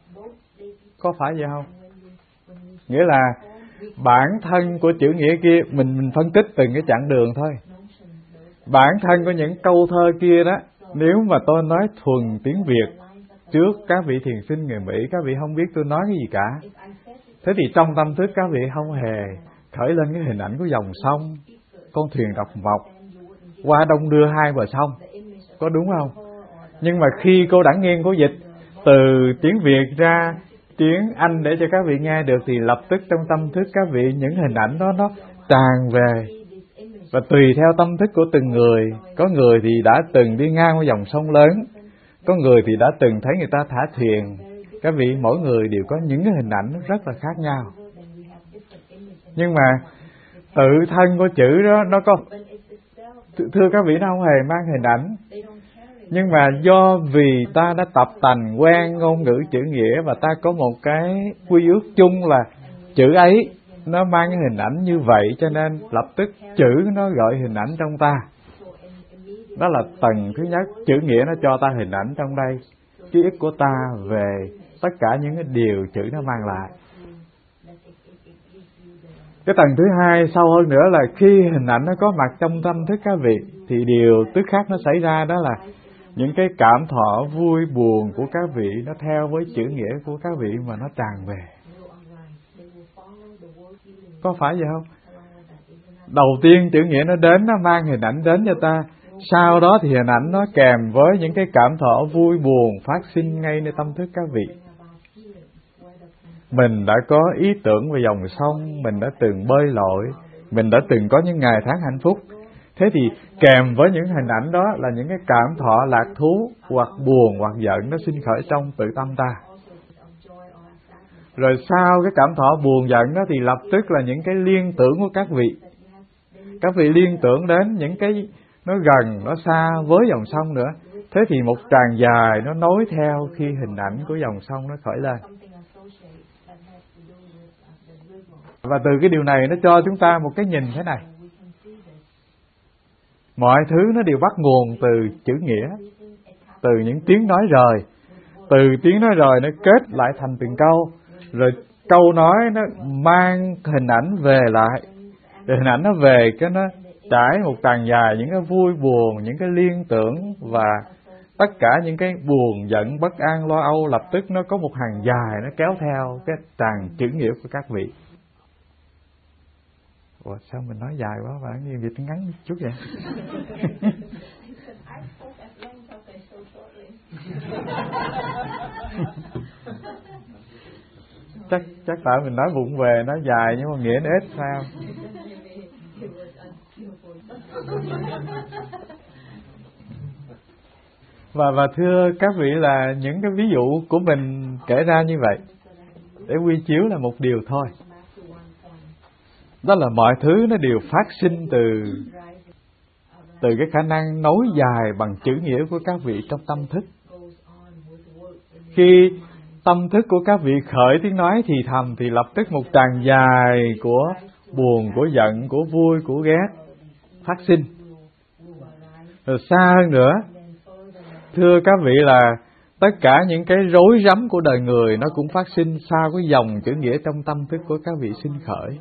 Có phải vậy không? Nghĩa là bản thân của chữ nghĩa kia, mình, mình phân tích từng cái chặng đường thôi. Bản thân của những câu thơ kia đó, nếu mà tôi nói thuần tiếng Việt trước các vị thiền sinh người Mỹ, các vị không biết tôi nói cái gì cả. Thế thì trong tâm thức các vị không hề khởi lên cái hình ảnh của dòng sông, con thuyền độc mộc, qua đông đưa hai bờ sông. Có đúng không? Nhưng mà khi cô Đẳng Nghiên cô dịch từ tiếng Việt ra tiếng Anh để cho các vị nghe được thì lập tức trong tâm thức các vị những hình ảnh đó nó tràn về. Và tùy theo tâm thức của từng người, có người thì đã từng đi ngang qua dòng sông lớn, có người thì đã từng thấy người ta thả thuyền. Các vị mỗi người đều có những cái hình ảnh rất là khác nhau. Nhưng mà tự thân của chữ đó nó có, thưa các vị, nó không hề mang hình ảnh. Nhưng mà do vì ta đã tập tành quen ngôn ngữ chữ nghĩa và ta có một cái quy ước chung là chữ ấy nó mang cái hình ảnh như vậy, cho nên lập tức chữ nó gợi hình ảnh trong ta. Đó là tầng thứ nhất, chữ nghĩa nó cho ta hình ảnh trong đây, ký ức của ta về tất cả những cái điều chữ nó mang lại. Cái tầng thứ hai sâu hơn nữa là khi hình ảnh nó có mặt trong tâm thức các vị thì điều tức khác nó xảy ra, đó là những cái cảm thọ vui buồn của các vị nó theo với chữ nghĩa của các vị mà nó tràn về. Có phải vậy không? Đầu tiên chữ nghĩa nó đến, nó mang hình ảnh đến cho ta. Sau đó thì hình ảnh nó kèm với những cái cảm thọ vui buồn phát sinh ngay nơi tâm thức các vị. Mình đã có ý tưởng về dòng sông, mình đã từng bơi lội, mình đã từng có những ngày tháng hạnh phúc. Thế thì kèm với những hình ảnh đó là những cái cảm thọ lạc thú hoặc buồn hoặc giận nó sinh khởi trong tự tâm ta. Rồi sau cái cảm thọ buồn giận đó thì lập tức là những cái liên tưởng của các vị. Các vị liên tưởng đến những cái nó gần, nó xa với dòng sông nữa. Thế thì một tràng dài nó nối theo khi hình ảnh của dòng sông nó khởi lên. Và từ cái điều này nó cho chúng ta một cái nhìn thế này. Mọi thứ nó đều bắt nguồn từ chữ nghĩa, từ những tiếng nói rời. Từ tiếng nói rời nó kết lại thành từng câu, rồi câu nói nó mang hình ảnh về lại. Rồi hình ảnh nó về cái nó trải một tràng dài những cái vui buồn, những cái liên tưởng và tất cả những cái buồn giận bất an lo âu, lập tức nó có một hàng dài nó kéo theo cái tràng chữ nghĩa của các vị. Ủa sao mình nói dài quá và như việc ngắn chút vậy? chắc chắc tại mình nói vụng về, nói dài nhưng mà nghĩa nó ít sao? Và và thưa các vị là những cái ví dụ của mình kể ra như vậy để quy chiếu là một điều thôi. Đó là mọi thứ nó đều phát sinh từ từ cái khả năng nối dài bằng chữ nghĩa của các vị trong tâm thức. Khi tâm thức của các vị khởi tiếng nói thì thầm thì lập tức một tràng dài của buồn, của giận, của vui, của ghét phát sinh. Rồi xa hơn nữa, thưa các vị là tất cả những cái rối rắm của đời người nó cũng phát sinh sau cái dòng chữ nghĩa trong tâm thức của các vị sinh khởi.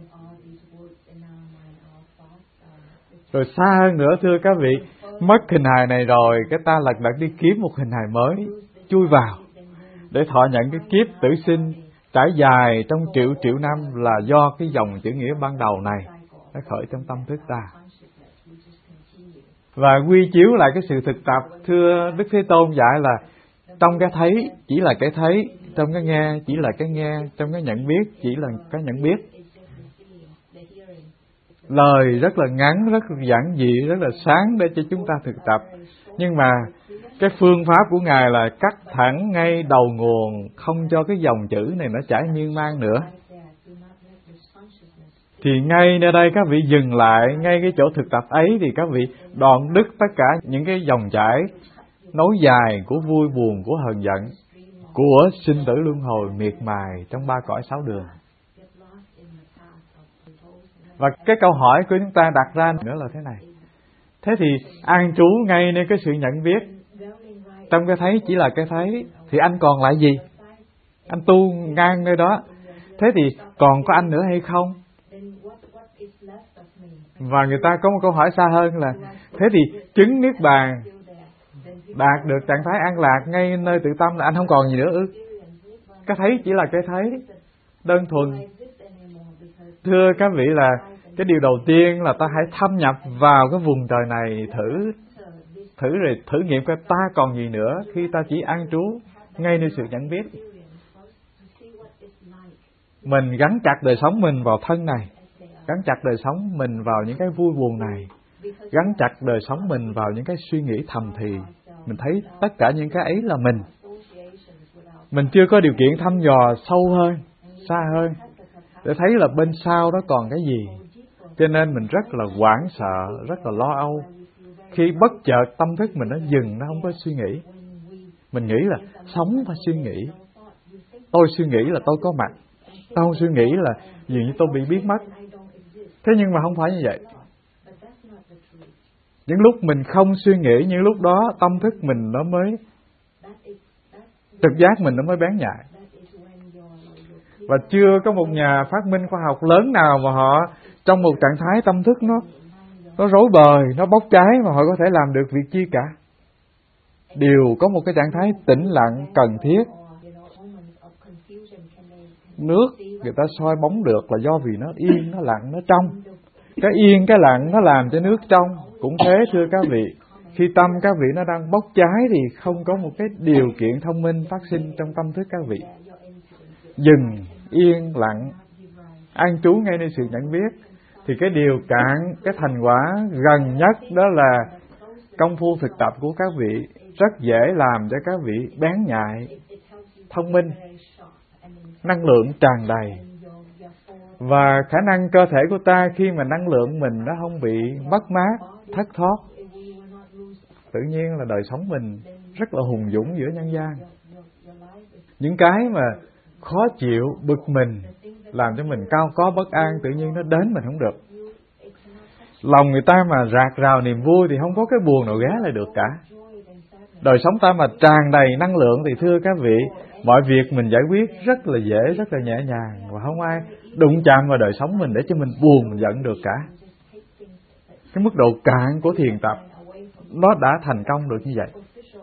Rồi xa hơn nữa thưa các vị, mất hình hài này rồi, cái ta lật đật đi kiếm một hình hài mới chui vào để thọ nhận cái kiếp tử sinh trải dài trong triệu triệu năm là do cái dòng chữ nghĩa ban đầu này nó khởi trong tâm thức ta. Và quy chiếu lại cái sự thực tập, thưa Đức Thế Tôn dạy là trong cái thấy chỉ là cái thấy, trong cái nghe chỉ là cái nghe, trong cái nhận biết chỉ là cái nhận biết. Lời rất là ngắn, rất là giản dị, rất là sáng để cho chúng ta thực tập. Nhưng mà cái phương pháp của Ngài là cắt thẳng ngay đầu nguồn, không cho cái dòng chữ này nó chảy miên man nữa. Thì ngay nơi đây các vị dừng lại, ngay cái chỗ thực tập ấy thì các vị đoạn đứt tất cả những cái dòng chảy nối dài của vui buồn, của hờn giận, của sinh tử luân hồi miệt mài trong ba cõi sáu đường. Và cái câu hỏi của chúng ta đặt ra nữa là thế này. Thế thì an trú ngay nơi cái sự nhận biết, trong cái thấy chỉ là cái thấy, thì anh còn lại gì? Anh tu ngang nơi đó. Thế thì còn có anh nữa hay không? Và người ta có một câu hỏi xa hơn là thế thì chứng niết bàn, đạt được trạng thái an lạc ngay nơi tự tâm là anh không còn gì nữa ư? Cái thấy chỉ là cái thấy đơn thuần. Thưa các vị là cái điều đầu tiên là ta hãy thâm nhập vào cái vùng trời này, thử thử rồi thử nghiệm coi ta còn gì nữa khi ta chỉ an trú ngay nơi sự nhận biết. Mình gắn chặt đời sống mình vào thân này, gắn chặt đời sống mình vào những cái vui buồn này, gắn chặt đời sống mình vào những cái suy nghĩ thầm thì, mình thấy tất cả những cái ấy là mình. Mình chưa có điều kiện thăm dò sâu hơn, xa hơn, để thấy là bên sau đó còn cái gì. Cho nên mình rất là hoảng sợ, rất là lo âu. Khi bất chợt tâm thức mình nó dừng, nó không có suy nghĩ. Mình nghĩ là sống và suy nghĩ. Tôi suy nghĩ là tôi có mặt. Tôi không suy nghĩ là dường như tôi bị biến mất. Thế nhưng mà không phải như vậy. Những lúc mình không suy nghĩ, những lúc đó tâm thức mình nó mới, trực giác mình nó mới bén nhạy. Và chưa có một nhà phát minh khoa học lớn nào mà họ trong một trạng thái tâm thức nó nó rối bời, nó bốc cháy mà họ có thể làm được việc chi cả. Đều có một cái trạng thái tĩnh lặng cần thiết. Nước người ta soi bóng được là do vì nó yên, nó lặng, nó trong. Cái yên, cái lặng nó làm cho nước trong. Cũng thế thưa các vị, khi tâm các vị nó đang bốc cháy thì không có một cái điều kiện thông minh phát sinh trong tâm thức các vị. Dừng, yên, lặng, an trú ngay nơi sự nhận biết, thì cái điều cạn, cái thành quả gần nhất đó là công phu thực tập của các vị rất dễ làm cho các vị bén nhạy, thông minh, năng lượng tràn đầy. Và khả năng cơ thể của ta khi mà năng lượng mình nó không bị mất mát, thất thoát, tự nhiên là đời sống mình rất là hùng dũng giữa nhân gian. Những cái mà khó chịu, bực mình, làm cho mình cao có bất an, tự nhiên nó đến mình không được. Lòng người ta mà rạc rào niềm vui thì không có cái buồn nào ghé lại được cả. Đời sống ta mà tràn đầy năng lượng thì thưa các vị, mọi việc mình giải quyết rất là dễ, rất là nhẹ nhàng, và không ai đụng chạm vào đời sống mình để cho mình buồn, mình giận được cả. Cái mức độ cạn của thiền tập nó đã thành công được như vậy.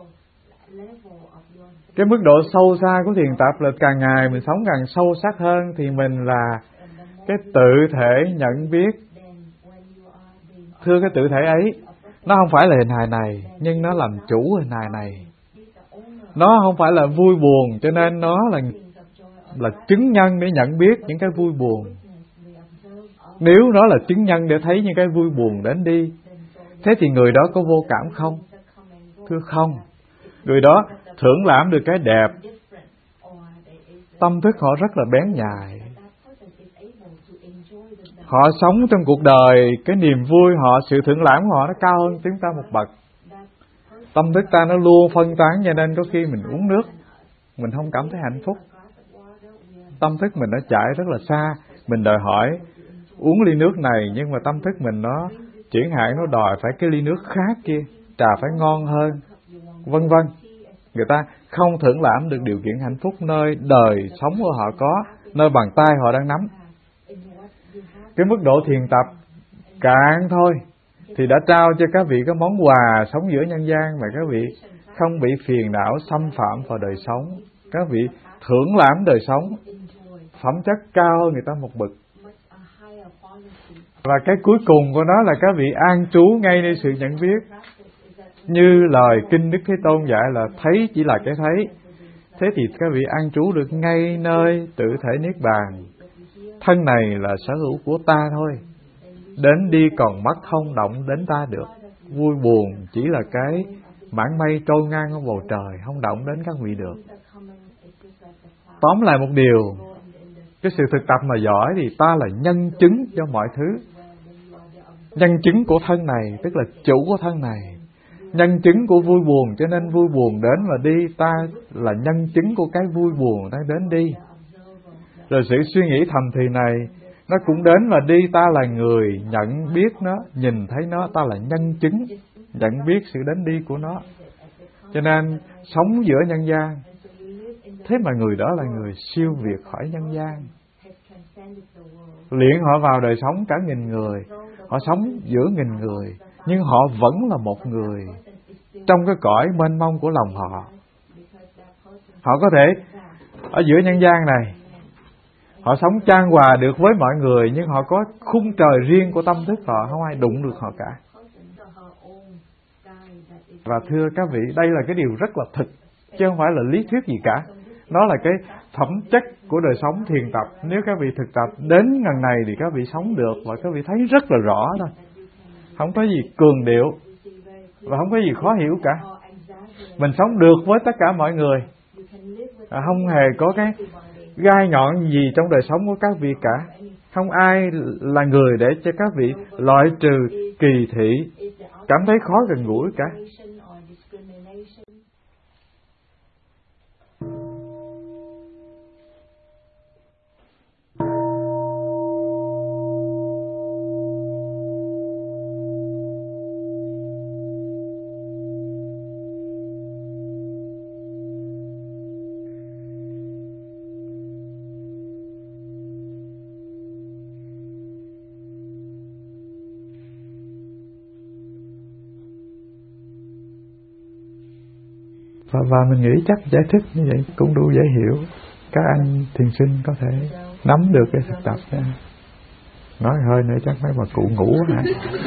Cái mức độ sâu xa của thiền tập là càng ngày mình sống càng sâu sắc hơn, thì mình là cái tự thể nhận biết. Thưa cái tự thể ấy, nó không phải là hình hài này, nhưng nó làm chủ hình hài này. Nó không phải là vui buồn, cho nên nó là là chứng nhân để nhận biết những cái vui buồn. Nếu nó là chứng nhân để thấy những cái vui buồn đến đi, thế thì người đó có vô cảm không? Thưa không. Người đó thưởng lãm được cái đẹp, tâm thức họ rất là bén nhạy. Họ sống trong cuộc đời, cái niềm vui họ, sự thưởng lãm của họ nó cao hơn chúng ta một bậc. Tâm thức ta nó luôn phân tán, cho nên có khi mình uống nước mình không cảm thấy hạnh phúc. Tâm thức mình nó chạy rất là xa. Mình đòi hỏi uống ly nước này, nhưng mà tâm thức mình nó chuyển hạn, nó đòi phải cái ly nước khác kia, trà phải ngon hơn, vân vân. Người ta không thưởng lãm được điều kiện hạnh phúc nơi đời sống của họ có, nơi bàn tay họ đang nắm. Cái mức độ thiền tập cạn thôi thì đã trao cho các vị cái món quà sống giữa nhân gian, mà các vị không bị phiền não xâm phạm vào đời sống. Các vị thưởng lãm đời sống, phẩm chất cao hơn người ta một bậc. Và cái cuối cùng của nó là các vị an trú ngay nơi sự nhận biết. Như lời Kinh Đức Thế Tôn dạy là thấy chỉ là cái thấy. Thế thì các vị an trú được ngay nơi tự thể Niết Bàn. Thân này là sở hữu của ta thôi, đến đi còn mắt không động đến ta được. Vui buồn chỉ là cái mảng mây trôi ngang ở bầu trời, không động đến các vị được. Tóm lại một điều, cái sự thực tập mà giỏi thì ta là nhân chứng cho mọi thứ. Nhân chứng của thân này, tức là chủ của thân này. Nhân chứng của vui buồn, cho nên vui buồn đến và đi, ta là nhân chứng của cái vui buồn đang đến đi. Rồi sự suy nghĩ thầm thì này, nó cũng đến và đi, ta là người nhận biết nó, nhìn thấy nó, ta là nhân chứng, nhận biết sự đến đi của nó. Cho nên, sống giữa nhân gian, thế mà người đó là người siêu việt khỏi nhân gian. Luyện họ vào đời sống cả nghìn người, họ sống giữa nghìn người, nhưng họ vẫn là một người trong cái cõi mênh mông của lòng họ. Họ có thể ở giữa nhân gian này, họ sống chan hòa được với mọi người, nhưng họ có khung trời riêng của tâm thức họ, không ai đụng được họ cả. Và thưa các vị, đây là cái điều rất là thực, chứ không phải là lý thuyết gì cả. Nó là cái phẩm chất của đời sống thiền tập. Nếu các vị thực tập đến ngần này thì các vị sống được, và các vị thấy rất là rõ thôi. Không có gì cường điệu, và không có gì khó hiểu cả. Mình sống được với tất cả mọi người, à, không hề có cái gai nhọn gì trong đời sống của các vị cả. Không ai là người để cho các vị loại trừ, kỳ thị, cảm thấy khó gần gũi cả. Và, và mình nghĩ chắc giải thích như vậy cũng đủ dễ hiểu. Các anh thiền sinh có thể nắm được cái thực tập đó. Nói hơi nữa chắc mấy bà cụ ngủ hả?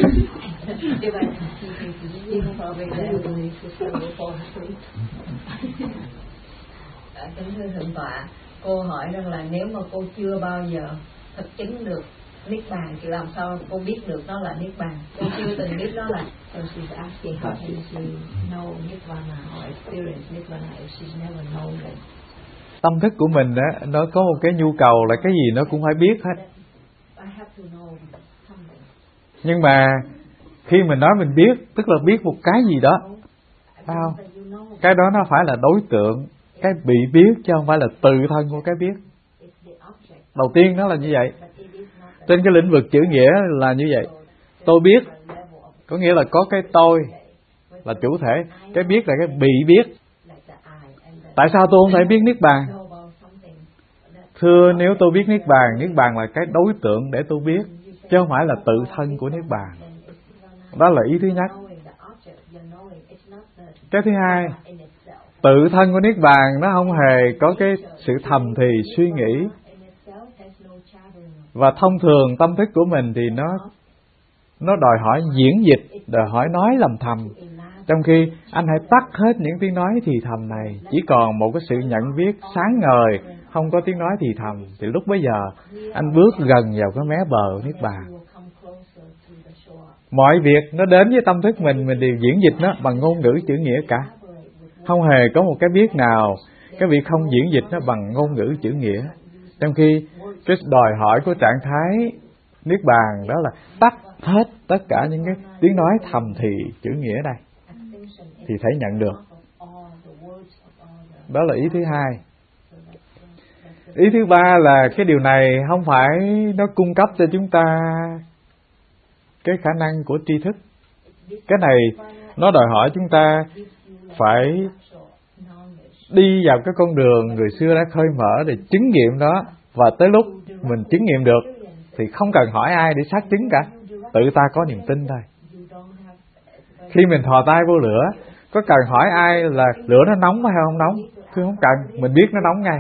Kính thưa Thượng tọa, cô hỏi rằng là nếu mà cô chưa bao giờ thực chứng được Niết Bàn thì làm sao cô biết được nó là Niết Bàn? Cô chưa từng biết nó là. So she's asking how can she know Nirvana or experience Nirvana if she's never known it. Tâm thức của mình đó, nó có một cái nhu cầu là cái gì nó cũng phải biết hết. I have to know something. Nhưng mà khi mình nói mình biết, tức là biết một cái gì đó, phải không? Cái đó nó phải là đối tượng, cái bị biết chứ không phải là tự thân của cái biết. Đầu tiên nó là như vậy. Trên cái lĩnh vực chữ nghĩa là như vậy. Tôi biết, có nghĩa là có cái tôi là chủ thể. Cái biết là cái bị biết. Tại sao tôi không thể biết Niết Bàn? Thưa, nếu tôi biết Niết Bàn, Niết Bàn là cái đối tượng để tôi biết, chứ không phải là tự thân của Niết Bàn. Đó là ý thứ nhất. Cái thứ hai, tự thân của Niết Bàn nó không hề có cái sự thầm thì suy nghĩ. Và thông thường tâm thức của mình thì nó nó đòi hỏi diễn dịch, đòi hỏi nói lầm thầm. Trong khi anh hãy tắt hết những tiếng nói thì thầm này, chỉ còn một cái sự nhận biết sáng ngời, không có tiếng nói thì thầm, thì lúc bấy giờ anh bước gần vào cái mé bờ Niết Bàn. Mọi việc nó đến với tâm thức mình, mình đều diễn dịch nó bằng ngôn ngữ chữ nghĩa cả. Không hề có một cái biết nào cái việc không diễn dịch nó bằng ngôn ngữ chữ nghĩa. Trong khi cái đòi hỏi của trạng thái Niết Bàn đó là tắt hết tất cả những cái tiếng nói thầm thì chữ nghĩa đây, thì thể nhận được. Đó là ý thứ hai. Ý thứ ba là cái điều này không phải nó cung cấp cho chúng ta cái khả năng của tri thức. Cái này nó đòi hỏi chúng ta phải đi vào cái con đường người xưa đã khơi mở để chứng nghiệm đó. Và tới lúc mình chứng nghiệm được thì không cần hỏi ai để xác chứng cả, tự ta có niềm tin thôi. Khi mình thò tay vô lửa, có cần hỏi ai là lửa nó nóng hay không nóng? Cứ không cần, mình biết nó nóng ngay.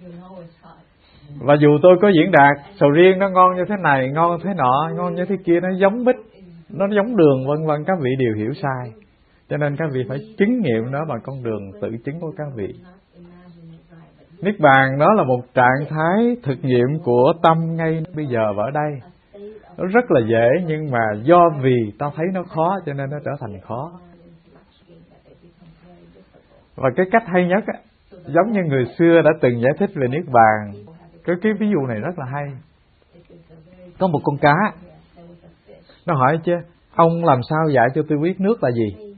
Và dù tôi có diễn đạt sầu riêng nó ngon như thế này, ngon thế nọ, ngon như thế kia, nó giống bích, nó giống đường, vân vân, các vị đều hiểu sai. Cho nên các vị phải chứng nghiệm nó bằng con đường tự chứng của các vị. Niết Bàn đó là một trạng thái thực nghiệm của tâm ngay bây giờ và ở đây. Nó rất là dễ, nhưng mà do vì ta thấy nó khó cho nên nó trở thành khó. Và cái cách hay nhất á, giống như người xưa đã từng giải thích về Niết Bàn. Cái, cái ví dụ này rất là hay. Có một con cá, nó hỏi chứ, ông làm sao dạy cho tôi biết nước là gì?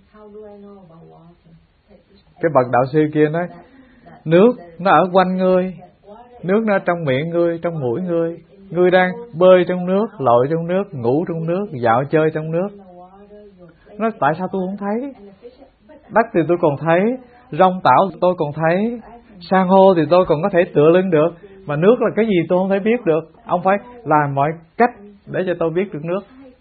Cái bậc đạo sư kia nói, nước nó ở quanh ngươi, nước nó trong miệng ngươi, trong mũi ngươi. Ngươi đang bơi trong nước, lội trong nước, ngủ trong nước, dạo chơi trong nước. Nó tại sao tôi không thấy? Đất thì tôi còn thấy, rong tảo tôi còn thấy, san hô thì tôi còn có thể tựa lưng được, mà nước là cái gì tôi không thể biết được. Ông phải làm mọi cách để cho tôi biết được nước.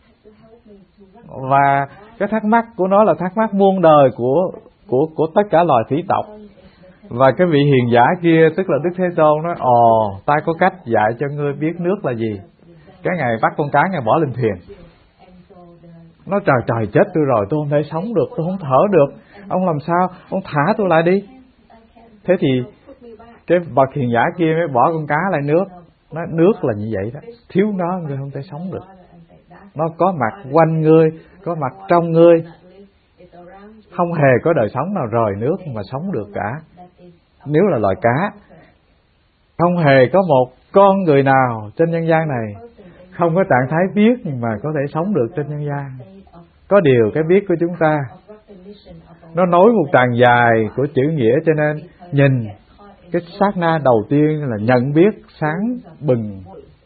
Và cái thắc mắc của nó là thắc mắc muôn đời của của của tất cả loài thủy tộc. Và cái vị hiền giả kia, tức là Đức Thế Tôn, nói, ồ, ta có cách dạy cho ngươi biết nước là gì. Cái ngày bắt con cá, ngày bỏ lên thuyền. Nó trời trời chết tôi rồi, tôi không thể sống được, tôi không thở được. Ông làm sao? Ông thả tôi lại đi. Thế thì cái bậc hiền giả kia mới bỏ con cá lại nước. Nói nước là như vậy đó, thiếu nó ngươi không thể sống được. Nó có mặt quanh ngươi, có mặt trong ngươi. Không hề có đời sống nào rời nước mà sống được cả. Nếu là loài cá, không hề có một con người nào trên nhân gian này không có trạng thái biết mà có thể sống được trên nhân gian. Có điều cái biết của chúng ta nó nối một tràng dài của chữ nghĩa, cho nên nhìn cái sát na đầu tiên là nhận biết sáng bừng.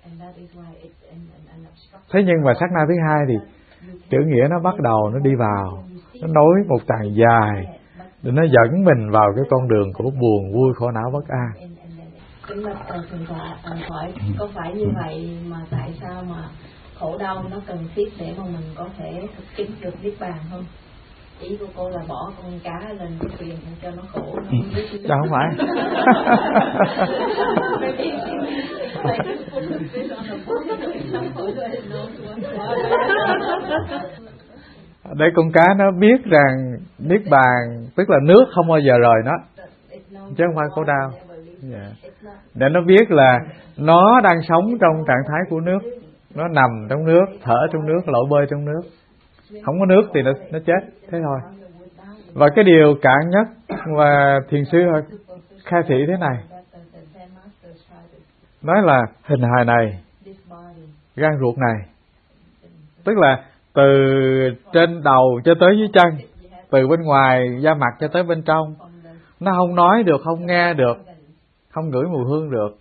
Thế nhưng mà sát na thứ hai thì chữ nghĩa nó bắt đầu nó đi vào, nó nối một tràng dài để nó dẫn mình vào cái con đường của buồn vui khổ não bất an. Kính bạch thượng tọa, hỏi có phải như vậy mà tại sao mà khổ đau nó cần thiết để mà mình có thể thực chứng được Niết Bàn không? Ý của cô là bỏ con cá lên cái thuyền cho nó khổ, nó không biết. Đó không phải. Để con cá nó biết rằng Niết Bàn tức là nước không bao giờ rời nó, chứ không phải khổ đau. Yeah. Để nó biết là nó đang sống trong trạng thái của nước, nó nằm trong nước, thở trong nước, lội bơi trong nước. Không có nước thì nó, nó chết, thế thôi. Và cái điều cạn nhất mà thiền sư khai thị thế này, nói là hình hài này, gan ruột này, tức là từ trên đầu cho tới dưới chân từ bên ngoài da mặt cho tới bên trong. Nó không nói được, không nghe được, không ngửi mùi hương được.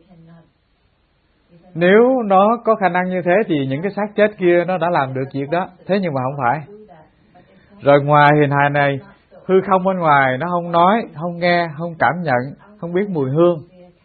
Nếu nó có khả năng như thế thì những cái xác chết kia nó đã làm được việc đó. Thế nhưng mà không phải. Rồi ngoài hình hài này, hư không bên ngoài nó không nói, không nghe, không cảm nhận, không biết mùi hương.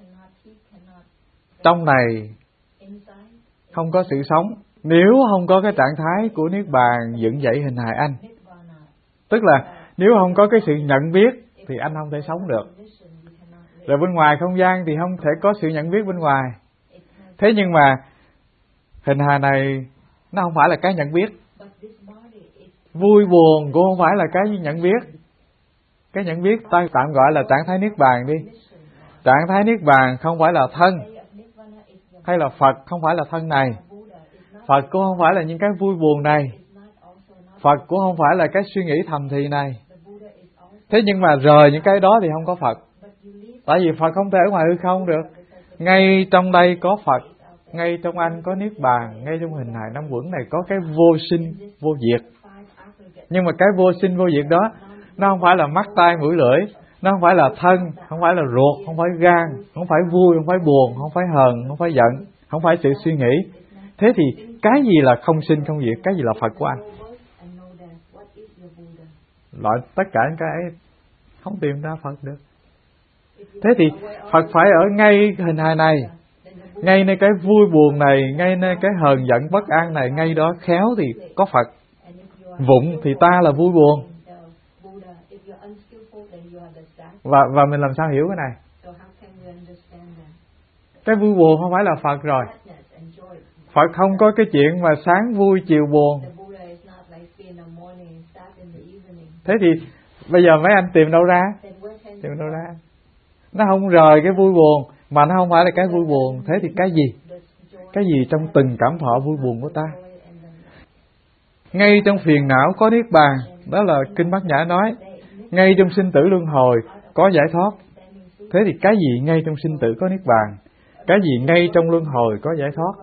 Trong này không có sự sống. Nếu không có cái trạng thái của Niết Bàn dựng dậy hình hài anh, tức là nếu không có cái sự nhận biết thì anh không thể sống được. Rồi bên ngoài không gian thì không thể có sự nhận biết bên ngoài. Thế nhưng mà hình hài này nó không phải là cái nhận biết. Vui buồn cũng không phải là cái nhận biết. Cái nhận biết ta tạm gọi là trạng thái Niết Bàn đi. Trạng thái Niết Bàn không phải là thân, hay là Phật không phải là thân này. Phật cũng không phải là những cái vui buồn này. Phật cũng không phải là cái suy nghĩ thầm thì này. Thế nhưng mà rời những cái đó thì không có Phật. Tại vì Phật không thể ở ngoài hư không được. Ngay trong đây có Phật, ngay trong anh có Niết Bàn, ngay trong hình hài năm uẩn này có cái vô sinh, vô diệt. Nhưng mà cái vô sinh, vô diệt đó, nó không phải là mắt, tai, mũi, lưỡi. Nó không phải là thân, không phải là ruột, không phải gan, không phải vui, không phải buồn, không phải hờn, không phải giận, không phải sự suy nghĩ. Thế thì cái gì là không sinh, không diệt, cái gì là Phật của anh? Loại tất cả những cái ấy không tìm ra Phật được. Thế thì Phật phải ở ngay hình hài này, ngay nơi cái vui buồn này, ngay nơi cái hờn giận bất an này, ngay đó khéo thì có Phật. Vụng thì ta là vui buồn. Và và mình làm sao hiểu cái này? Cái vui buồn không phải là Phật rồi. Phật không có cái chuyện mà sáng vui chiều buồn. Thế thì bây giờ mấy anh tìm đâu ra? Tìm đâu ra? Nó không rời cái vui buồn, mà nó không phải là cái vui buồn. Thế thì cái gì? Cái gì trong từng cảm thọ vui buồn của ta? Ngay trong phiền não có Niết Bàn. Đó là Kinh Bát Nhã nói. Ngay trong sinh tử luân hồi có giải thoát. Thế thì cái gì ngay trong sinh tử có Niết Bàn? Cái gì ngay trong luân hồi có giải thoát?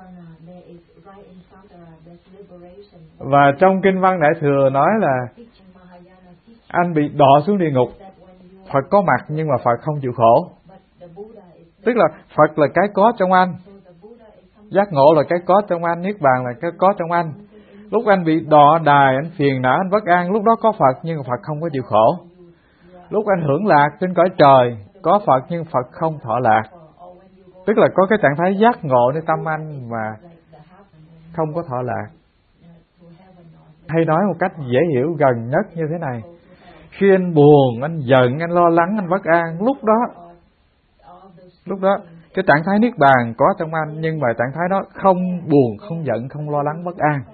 Và trong Kinh Văn Đại Thừa nói là anh bị đọa xuống địa ngục, Phật có mặt nhưng mà Phật không chịu khổ. Tức là Phật là cái có trong anh, giác ngộ là cái có trong anh, Niết Bàn là cái có trong anh. Lúc anh bị đọa đài, anh phiền não, anh bất an, lúc đó có Phật nhưng mà Phật không có chịu khổ. Lúc anh hưởng lạc trên cõi trời, có Phật nhưng Phật không thọ lạc. Tức là có cái trạng thái giác ngộ nơi tâm anh mà không có thọ lạc. Hay nói một cách dễ hiểu gần nhất như thế này. Khi anh buồn, anh giận, anh lo lắng, anh bất an, lúc đó lúc đó cái trạng thái Niết Bàn có trong anh, nhưng mà trạng thái đó không buồn, không giận, không lo lắng, bất an.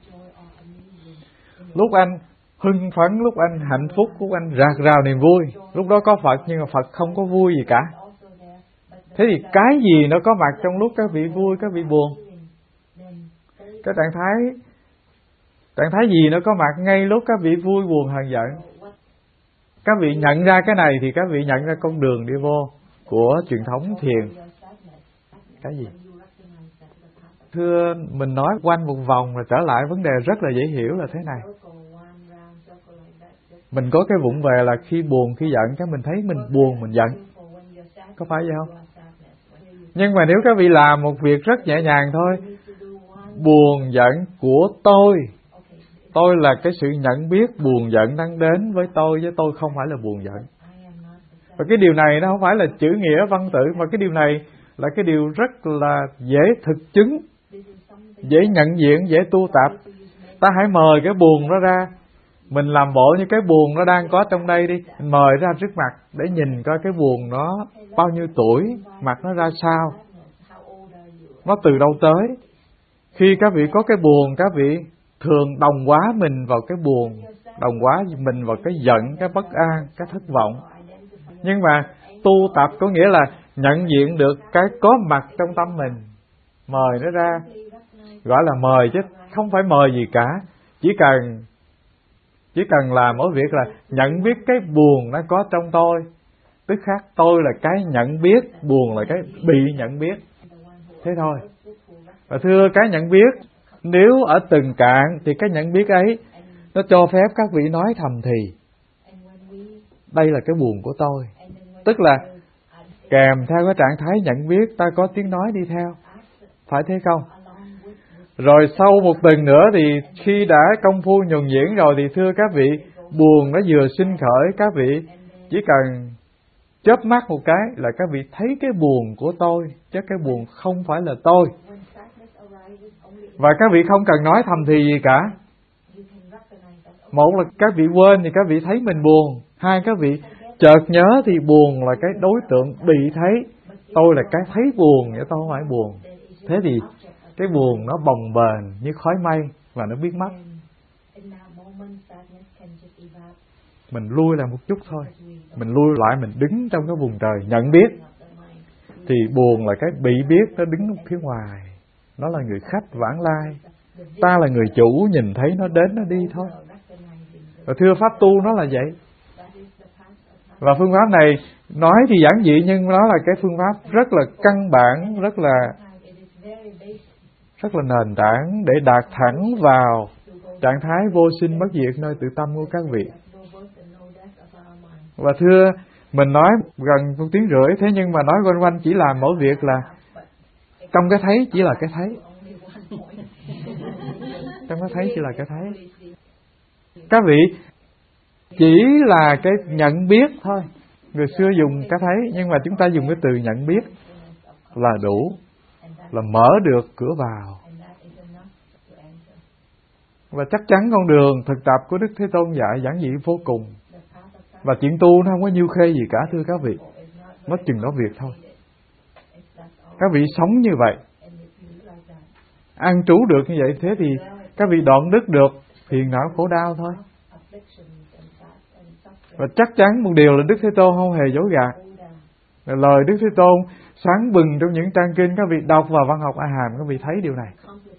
Lúc anh hưng phấn, lúc anh hạnh phúc, lúc anh rạc rào niềm vui, lúc đó có Phật nhưng mà Phật không có vui gì cả. Thế thì cái gì nó có mặt trong lúc các vị vui, các vị buồn? Cái trạng thái Trạng thái gì nó có mặt ngay lúc các vị vui buồn hờn giận? Các vị nhận ra cái này thì các vị nhận ra con đường đi vô của truyền thống thiền. Cái gì? Thưa, mình nói quanh một vòng rồi trở lại vấn đề rất là dễ hiểu là thế này. Mình có cái vụng về là khi buồn, khi giận, cái mình thấy mình buồn, mình giận. Có phải vậy không? Nhưng mà nếu các vị làm một việc rất nhẹ nhàng thôi, buồn giận của tôi, tôi là cái sự nhận biết buồn giận đang đến với tôi, với tôi không phải là buồn giận. Và cái điều này nó không phải là chữ nghĩa văn tự, mà cái điều này là cái điều rất là dễ thực chứng, dễ nhận diện, dễ tu tập. Ta hãy mời cái buồn nó ra, mình làm bộ như cái buồn nó đang có trong đây đi, mình mời ra trước mặt để nhìn coi cái buồn nó bao nhiêu tuổi, mặt nó ra sao, nó từ đâu tới. Khi các vị có cái buồn, các vị thường đồng hóa mình vào cái buồn, đồng hóa mình vào cái giận, cái bất an, cái thất vọng. Nhưng mà tu tập có nghĩa là nhận diện được cái có mặt trong tâm mình, mời nó ra, gọi là mời chứ không phải mời gì cả. Chỉ cần chỉ cần làm mỗi việc là nhận biết cái buồn nó có trong tôi, tức khác tôi là cái nhận biết, buồn là cái bị nhận biết. Thế thôi. Và thưa, cái nhận biết nếu ở từng cạn thì cái nhận biết ấy nó cho phép các vị nói thầm thì, đây là cái buồn của tôi. Tức là kèm theo cái trạng thái nhận biết, ta có tiếng nói đi theo. Phải thế không? Rồi sau một tuần nữa thì khi đã công phu nhuần nhuyễn rồi thì thưa các vị, buồn nó vừa sinh khởi, các vị chỉ cần chớp mắt một cái là các vị thấy cái buồn của tôi, chứ cái buồn không phải là tôi. Và các vị không cần nói thầm thì gì cả. Một là các vị quên thì các vị thấy mình buồn. Hai, các vị chợt nhớ thì buồn là cái đối tượng bị thấy. Tôi là cái thấy buồn, chứ tôi không phải buồn. Thế thì cái buồn nó bồng bềnh như khói mây và nó biến mất. Mình lui lại một chút thôi. Mình lui lại, mình đứng trong cái vùng trời nhận biết. Thì buồn là cái bị biết, nó đứng phía ngoài. Nó là người khách vãng lai. Ta là người chủ, nhìn thấy nó đến nó đi thôi. Và thưa pháp tu nó là vậy. Và phương pháp này nói thì giản dị, nhưng nó là cái phương pháp rất là căn bản, rất là rất là nền tảng để đạt thẳng vào trạng thái vô sinh bất diệt nơi tự tâm của các vị. Và thưa, mình nói gần một tiếng rưỡi, thế nhưng mà nói quanh quanh chỉ làm mỗi việc là trong cái thấy chỉ là cái thấy. Trong cái thấy chỉ là cái thấy. Các vị chỉ là cái nhận biết thôi. Người xưa dùng cái thấy, nhưng mà chúng ta dùng cái từ nhận biết là đủ, là mở được cửa vào. Và chắc chắn con đường thực tập của Đức Thế Tôn dạy giản dị vô cùng. Và chuyện tu nó không có nhiêu khê gì cả, thưa các vị. Nó chừng đó việc thôi. Các vị sống như vậy, ăn trú được như vậy, thế thì các vị đoạn đứt được phiền não khổ đau thôi. Và chắc chắn một điều là Đức Thế Tôn không hề dối gạt. Lời Đức Thế Tôn sáng bừng trong những trang kinh, các vị đọc vào văn học A Hàm, các vị thấy điều này.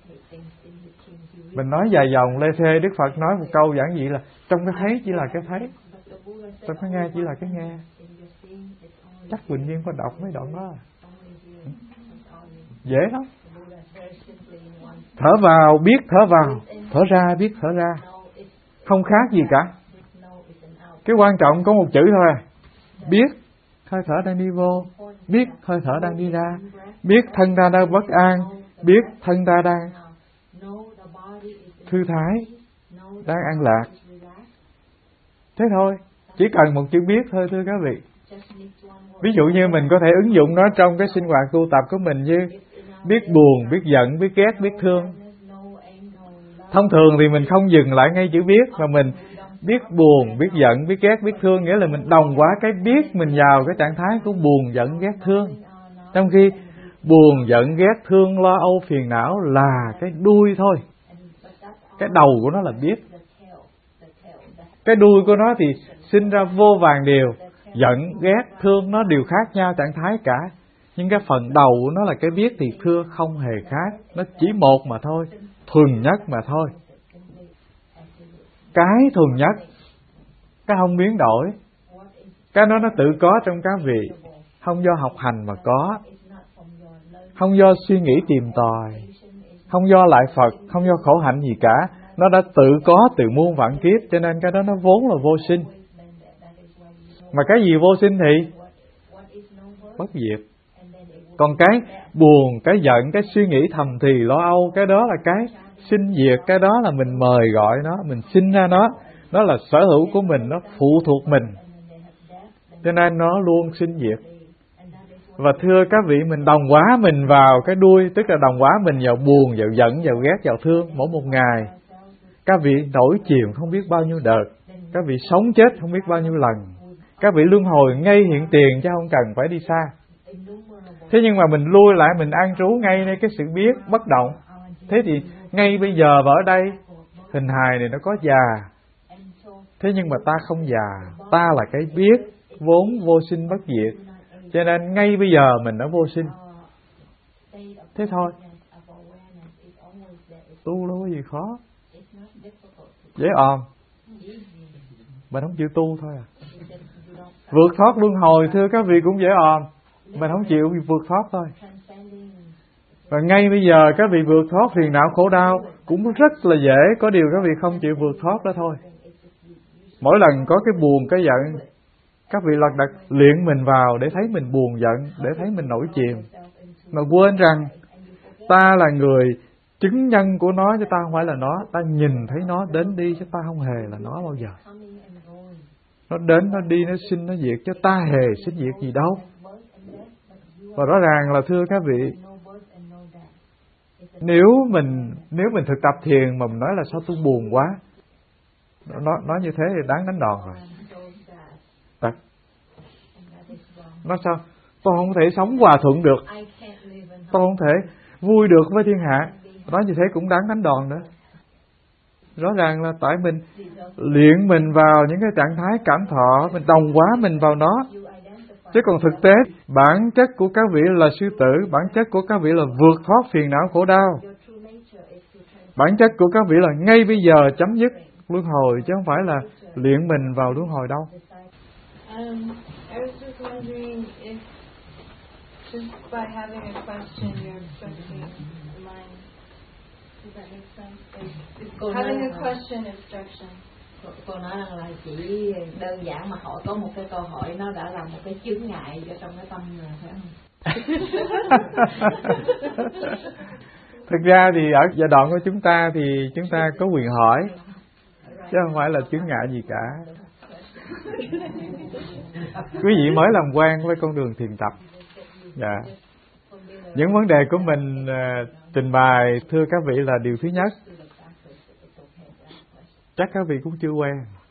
Mình nói dài dòng lê thê, Đức Phật nói một câu giản dị là trong cái thấy chỉ là cái thấy, trong cái nghe chỉ là cái nghe. Chắc Bình Nhiên có đọc mấy đoạn đó. Dễ lắm. Thở vào biết thở vào, thở ra biết thở ra, không khác gì cả. Cái quan trọng có một chữ thôi. Biết hơi thở đang đi vô, biết hơi thở đang đi ra, biết thân ta đang bất an, biết thân ta đang thư thái, đang an lạc. Thế thôi, chỉ cần một chữ biết thôi, thưa các vị. Ví dụ như mình có thể ứng dụng nó trong cái sinh hoạt tu tập của mình như biết buồn, biết giận, biết ghét, biết thương. Thông thường thì mình không dừng lại ngay chữ biết, mà mình biết buồn, biết giận, biết ghét, biết thương, nghĩa là mình đồng hóa cái biết mình vào cái trạng thái của buồn, giận, ghét, thương. Trong khi buồn, giận, ghét, thương, lo âu, phiền não là cái đuôi thôi. Cái đầu của nó là biết. Cái đuôi của nó thì sinh ra vô vàn điều. Giận, ghét, thương nó đều khác nhau trạng thái cả. Nhưng cái phần đầu của nó là cái biết thì thưa không hề khác. Nó chỉ một mà thôi, thuần nhất mà thôi. Cái thuần nhất, cái không biến đổi. Cái đó nó tự có trong các vị, không do học hành mà có, không do suy nghĩ tìm tòi, không do lại Phật, không do khổ hạnh gì cả. Nó đã tự có từ muôn vạn kiếp, cho nên cái đó nó vốn là vô sinh. Mà cái gì vô sinh thì bất diệt. Còn cái buồn, cái giận, cái suy nghĩ thầm thì lo âu, cái đó là cái sinh diệt. Cái đó là mình mời gọi nó, mình sinh ra nó. Nó là sở hữu của mình, nó phụ thuộc mình, cho nên nó luôn sinh diệt. Và thưa các vị, mình đồng hóa mình vào cái đuôi, tức là đồng hóa mình vào buồn, vào giận, vào ghét, vào thương. Mỗi một ngày các vị nổi chiều không biết bao nhiêu đợt, các vị sống chết không biết bao nhiêu lần, các vị luân hồi ngay hiện tiền chứ không cần phải đi xa. Thế nhưng mà mình lui lại, mình an trú ngayในcái sự biết bất động. Thế thì ngay bây giờ và ở đây, hình hài này nó có già, thế nhưng mà ta không già. Ta là cái biết vốn vô sinh bất diệt, cho nên ngay bây giờ mình đã vô sinh. Thế thôi, tu đâu có gì khó, dễ òm. Mình không chịu tu thôi à. Vượt thoát luân hồi thưa các vị cũng dễ òm, mình không chịu vượt thoát thôi. Và ngay bây giờ các vị vượt thoát phiền não khổ đau cũng rất là dễ, có điều các vị không chịu vượt thoát đó thôi. Mỗi lần có cái buồn, cái giận, Các vị lật đật luyện mình vào để thấy mình buồn giận, để thấy mình nổi chìm, mà quên rằng ta là người chứng nhân của nó, chứ ta không phải là nó. Ta nhìn thấy nó đến đi, chứ ta không hề là nó bao giờ. Nó đến, nó đi, nó sinh, nó diệt, chứ ta hề sinh diệt gì đâu. Và rõ ràng là thưa các vị, nếu mình nếu mình thực tập thiền mà mình nói là sao tôi buồn quá, nó nói như thế thì đáng đánh đòn rồi. Thật. Nói sao? Tôi không thể sống hòa thuận được, tôi không thể vui được với thiên hạ. Nói như thế cũng đáng đánh đòn nữa. Rõ ràng là tại mình luyện mình vào những cái trạng thái cảm thọ, mình đồng hóa mình vào nó. Chứ còn thực tế, bản chất của các vị là sư tử, bản chất của các vị là vượt thoát phiền não khổ đau. Bản chất của các vị là ngay bây giờ chấm dứt luân hồi, chứ không phải là luyện mình vào luân hồi đâu. Um, I was just wondering if just by having a question you're instructing the mind. Does that make sense? Like, having a question instruction. Cô, cô nói rằng là chỉ đơn giản mà hỏi có một cái câu hỏi nó đã là một cái chướng ngại cho trong cái tâm rồi, phải không? Thực ra thì ở giai đoạn của chúng ta thì chúng ta có quyền hỏi, chứ không phải là chướng ngại gì cả. Quý vị mới làm quen với con đường thiền tập. Dạ. Những vấn đề của mình uh, trình bày thưa các vị là điều thứ nhất. Chắc các vị cũng chưa quen.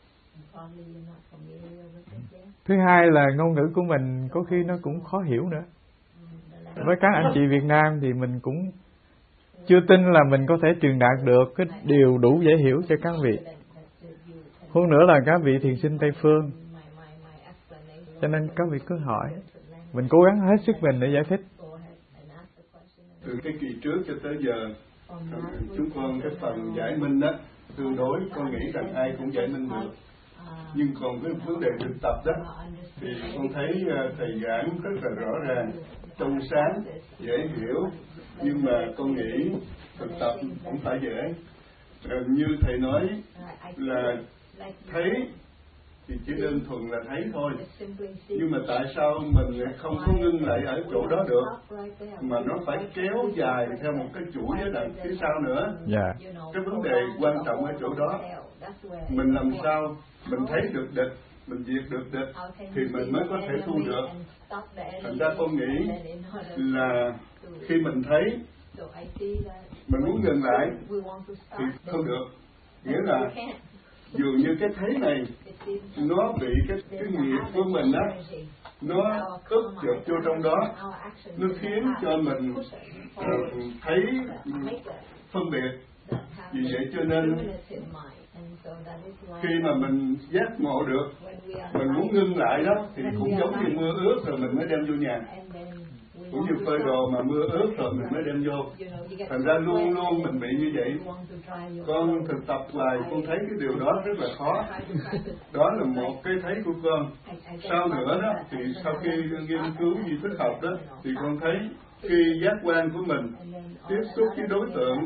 Thứ hai là ngôn ngữ của mình có khi nó cũng khó hiểu nữa. Với các anh chị Việt Nam thì mình cũng chưa tin là mình có thể truyền đạt được cái điều đủ dễ hiểu cho các vị. Hơn nữa là các vị thiền sinh Tây Phương. Cho nên các vị cứ hỏi. Mình cố gắng hết sức mình để giải thích. Từ cái kỳ trước cho tới giờ, chúng con cái phần giải minh đó, tương đối con nghĩ rằng ai cũng giải minh được. Nhưng còn cái vấn đề thực tập đó, thì con thấy thầy giảng rất là rõ ràng, trong sáng, dễ hiểu. Nhưng mà con nghĩ thực tập cũng phải dễ. Như thầy nói là thấy thì chỉ đơn thuần là thấy thôi. Nhưng mà tại sao mình lại không có ngưng lại ở chỗ đó được, mà nó phải kéo dài theo một cái chuỗi ở đằng phía sau nữa. Yeah. Cái vấn đề quan trọng ở chỗ đó, mình làm sao mình thấy được địch, mình diệt được địch thì mình mới có thể thu được. Thành ra con nghĩ là khi mình thấy mình muốn dừng lại thì không được. Nghĩa là dường như cái thấy này nó bị cái, cái nghiệp của mình á, nó ức chụp vô trong đó, nó khiến cho mình uh, thấy phân biệt. Vì vậy cho nên khi mà mình giác ngộ được, mình muốn ngưng lại đó thì cũng giống như mưa ướt rồi mình mới đem vô nhà. Cũng như phơi đồ mà mưa ướt rồi mình mới đem vô. Thành ra luôn luôn mình bị như vậy. Con thực tập hoài con thấy cái điều đó rất là khó. Đó là một cái thấy của con. Sau nữa đó thì sau khi nghiên cứu di thức học đó thì con thấy khi giác quan của mình tiếp xúc với đối tượng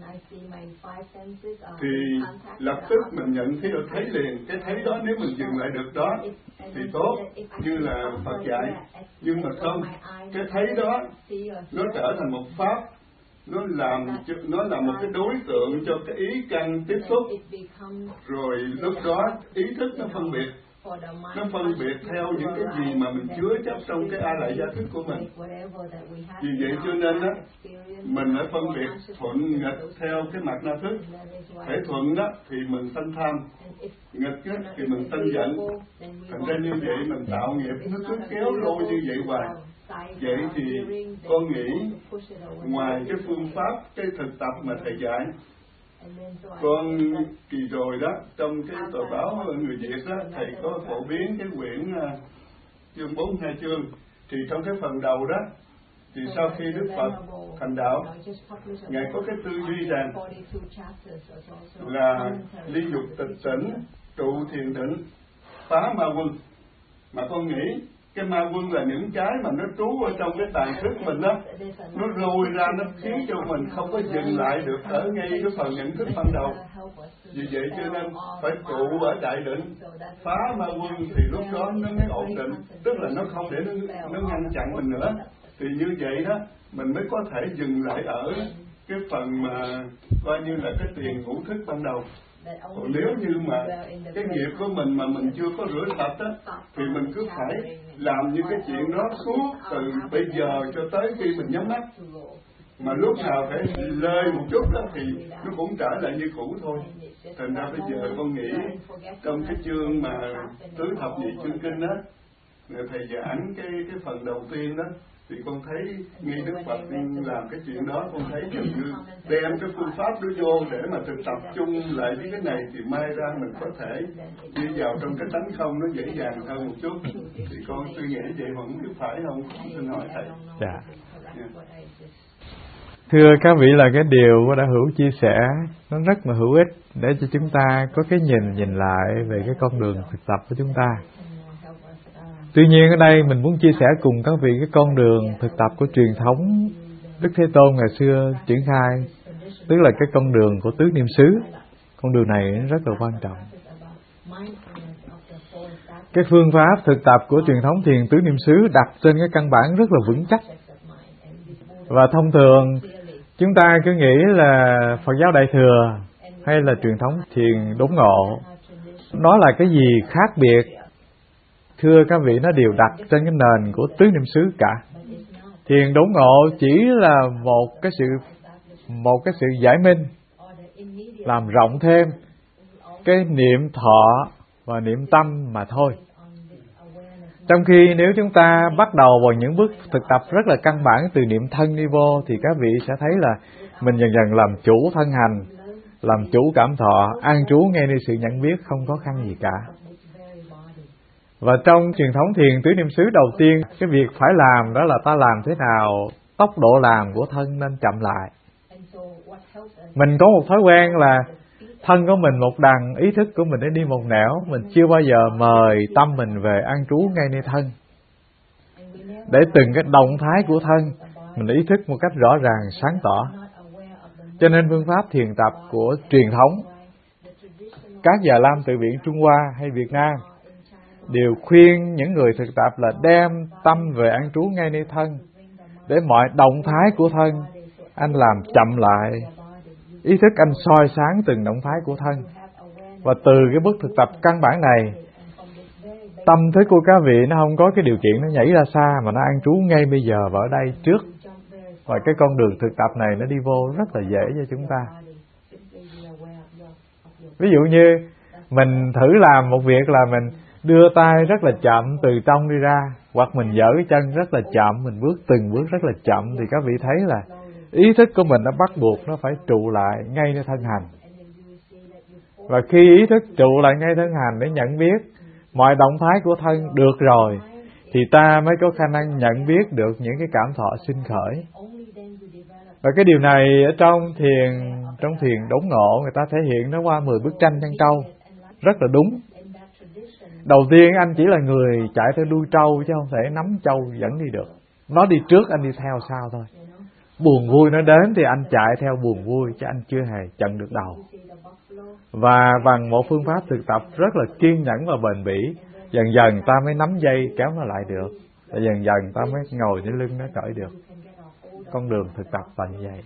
thì lập tức mình nhận thấy được thấy liền. Cái thấy đó nếu mình dừng lại được đó thì tốt, như là Phật dạy. Nhưng mà không, cái thấy đó nó trở thành một pháp, nó làm nó là một cái đối tượng cho cái ý căn tiếp xúc. Rồi lúc đó ý thức nó phân biệt, nó phân biệt theo những cái gì mà mình chứa chấp trong cái a lại gia thức của mình. Vì vậy cho nên đó, mình phải phân biệt thuận nghịch theo cái mặt na thức. Thể thuận đó thì mình sanh tham, nghịch đó thì mình sanh giận. Thành ra như vậy mình tạo nghiệp nó cứ kéo lôi như vậy hoài. Vậy thì con nghĩ ngoài cái phương pháp, cái thực tập mà thầy dạy, con kỳ rồi đó, trong cái tờ báo Người Việt đó, thầy có phổ biến cái quyển uh, chương bốn hai chương. Thì trong cái phần đầu đó, thì sau khi Đức Phật thành đạo, Ngài có cái tư duy rằng là ly dục tịch tỉnh, trụ thiền định, phá ma quân. Mà con nghĩ cái ma quân là những cái mà nó trú ở trong cái tàn thức mình đó, nó lùi ra, nó khiến cho mình không có dừng lại được ở ngay cái phần nhận thức ban đầu. Vì vậy cho nên phải trụ ở đại định, phá ma quân thì lúc đó nó mới ổn định, tức là nó không để nó, nó ngăn chặn mình nữa. Thì như vậy đó mình mới có thể dừng lại ở cái phần mà coi như là cái tiền ngũ thức ban đầu. Còn nếu như mà cái nghiệp của mình mà mình chưa có rửa sạch á, thì mình cứ phải làm như cái chuyện đó suốt từ bây giờ cho tới khi mình nhắm mắt. Mà lúc nào phải lơi một chút đó thì nó cũng trở lại như cũ thôi. Thành ra bây giờ con nghĩ trong cái chương mà tứ thập nhị chương kinh đó, thầy giảng cái cái phần đầu tiên đó, thì con thấy ngay Đức Phật làm cái chuyện đó, con thấy dường như đem cái phương pháp đó vô để mà thực tập chung lại với cái này, thì mai ra mình có thể đi vào trong cái tánh không nó dễ dàng hơn một chút. Thì con suy nghĩ vậy mà không biết phải không? Xin hỏi thầy. Dạ. Yeah. Thưa các vị, là cái điều của Đạo Hữu chia sẻ nó rất là hữu ích để cho chúng ta có cái nhìn nhìn lại về cái con đường thực tập của chúng ta. Tuy nhiên ở đây mình muốn chia sẻ cùng các vị cái con đường thực tập của truyền thống Đức Thế Tôn ngày xưa triển khai, tức là cái con đường của tứ niệm xứ. Con đường này rất là quan trọng. Cái phương pháp thực tập của truyền thống thiền tứ niệm xứ đặt trên cái căn bản rất là vững chắc. Và thông thường chúng ta cứ nghĩ là Phật giáo Đại Thừa hay là truyền thống thiền đốn ngộ, nó là cái gì khác biệt. Thưa các vị, nó đều đặt trên cái nền của tứ niệm xứ cả. Thiền đốn ngộ chỉ là một cái sự một cái sự giải minh, làm rộng thêm cái niệm thọ và niệm tâm mà thôi. Trong khi nếu chúng ta bắt đầu vào những bước thực tập rất là căn bản từ niệm thân đi vô, thì các vị sẽ thấy là mình dần dần làm chủ thân hành, làm chủ cảm thọ, an trú ngay nơi sự nhận biết, không khó khăn gì cả. Và trong truyền thống thiền tứ niệm xứ đầu tiên, cái việc phải làm đó là ta làm thế nào tốc độ làm của thân nên chậm lại. Mình có một thói quen là thân của mình một đằng, ý thức của mình nó đi một nẻo, mình chưa bao giờ mời tâm mình về an trú ngay nơi thân, để từng cái động thái của thân mình ý thức một cách rõ ràng, sáng tỏ. Cho nên phương pháp thiền tập của truyền thống các Già Lam Tự Viện Trung Hoa hay Việt Nam đều khuyên những người thực tập là đem tâm về an trú ngay nơi thân, để mọi động thái của thân anh làm chậm lại, ý thức anh soi sáng từng động thái của thân. Và từ cái bước thực tập căn bản này, tâm thức của các vị nó không có cái điều kiện nó nhảy ra xa, mà nó an trú ngay bây giờ và ở đây trước. Và cái con đường thực tập này nó đi vô rất là dễ cho chúng ta. Ví dụ như mình thử làm một việc là mình đưa tay rất là chậm từ trong đi ra, hoặc mình giở cái chân rất là chậm, mình bước từng bước rất là chậm, thì các vị thấy là ý thức của mình nó bắt buộc nó phải trụ lại ngay nơi thân hành. Và khi ý thức trụ lại ngay thân hành để nhận biết mọi động thái của thân được rồi, thì ta mới có khả năng nhận biết được những cái cảm thọ sinh khởi. Và cái điều này ở trong thiền trong thiền đốn ngộ, người ta thể hiện nó qua mười bức tranh chân trâu, rất là đúng. Đầu tiên anh chỉ là người chạy theo đuôi trâu, chứ không thể nắm trâu dẫn đi được. Nó đi trước, anh đi theo sau thôi. Buồn vui nó đến thì anh chạy theo buồn vui, chứ anh chưa hề chặn được đầu. Và bằng một phương pháp thực tập rất là kiên nhẫn và bền bỉ, dần dần ta mới nắm dây kéo nó lại được, và dần dần ta mới ngồi trên lưng nó cởi được. Con đường thực tập là như vậy.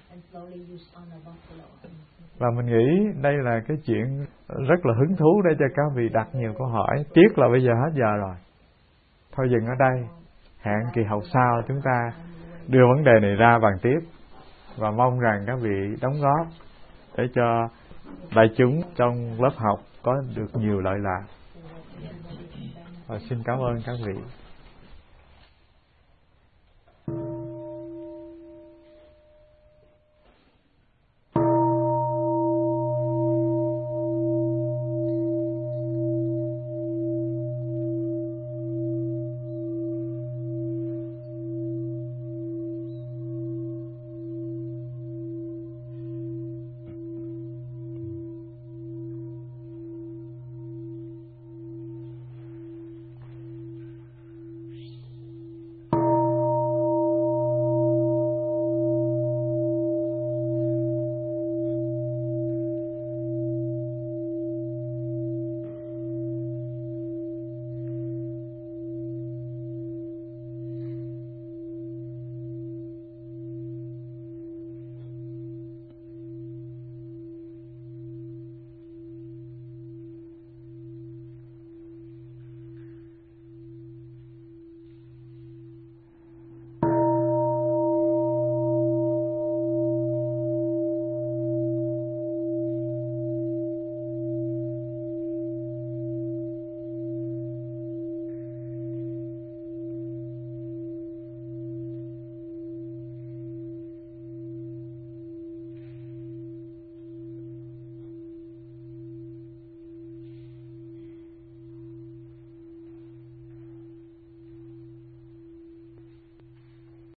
Và mình nghĩ đây là cái chuyện rất là hứng thú để cho các vị đặt nhiều câu hỏi. Tiếc là bây giờ hết giờ rồi. Thôi dừng ở đây. Hẹn kỳ học sau chúng ta đưa vấn đề này ra bàn tiếp. Và mong rằng các vị đóng góp để cho đại chúng trong lớp học có được nhiều lợi lạc. Và xin cảm ơn các vị.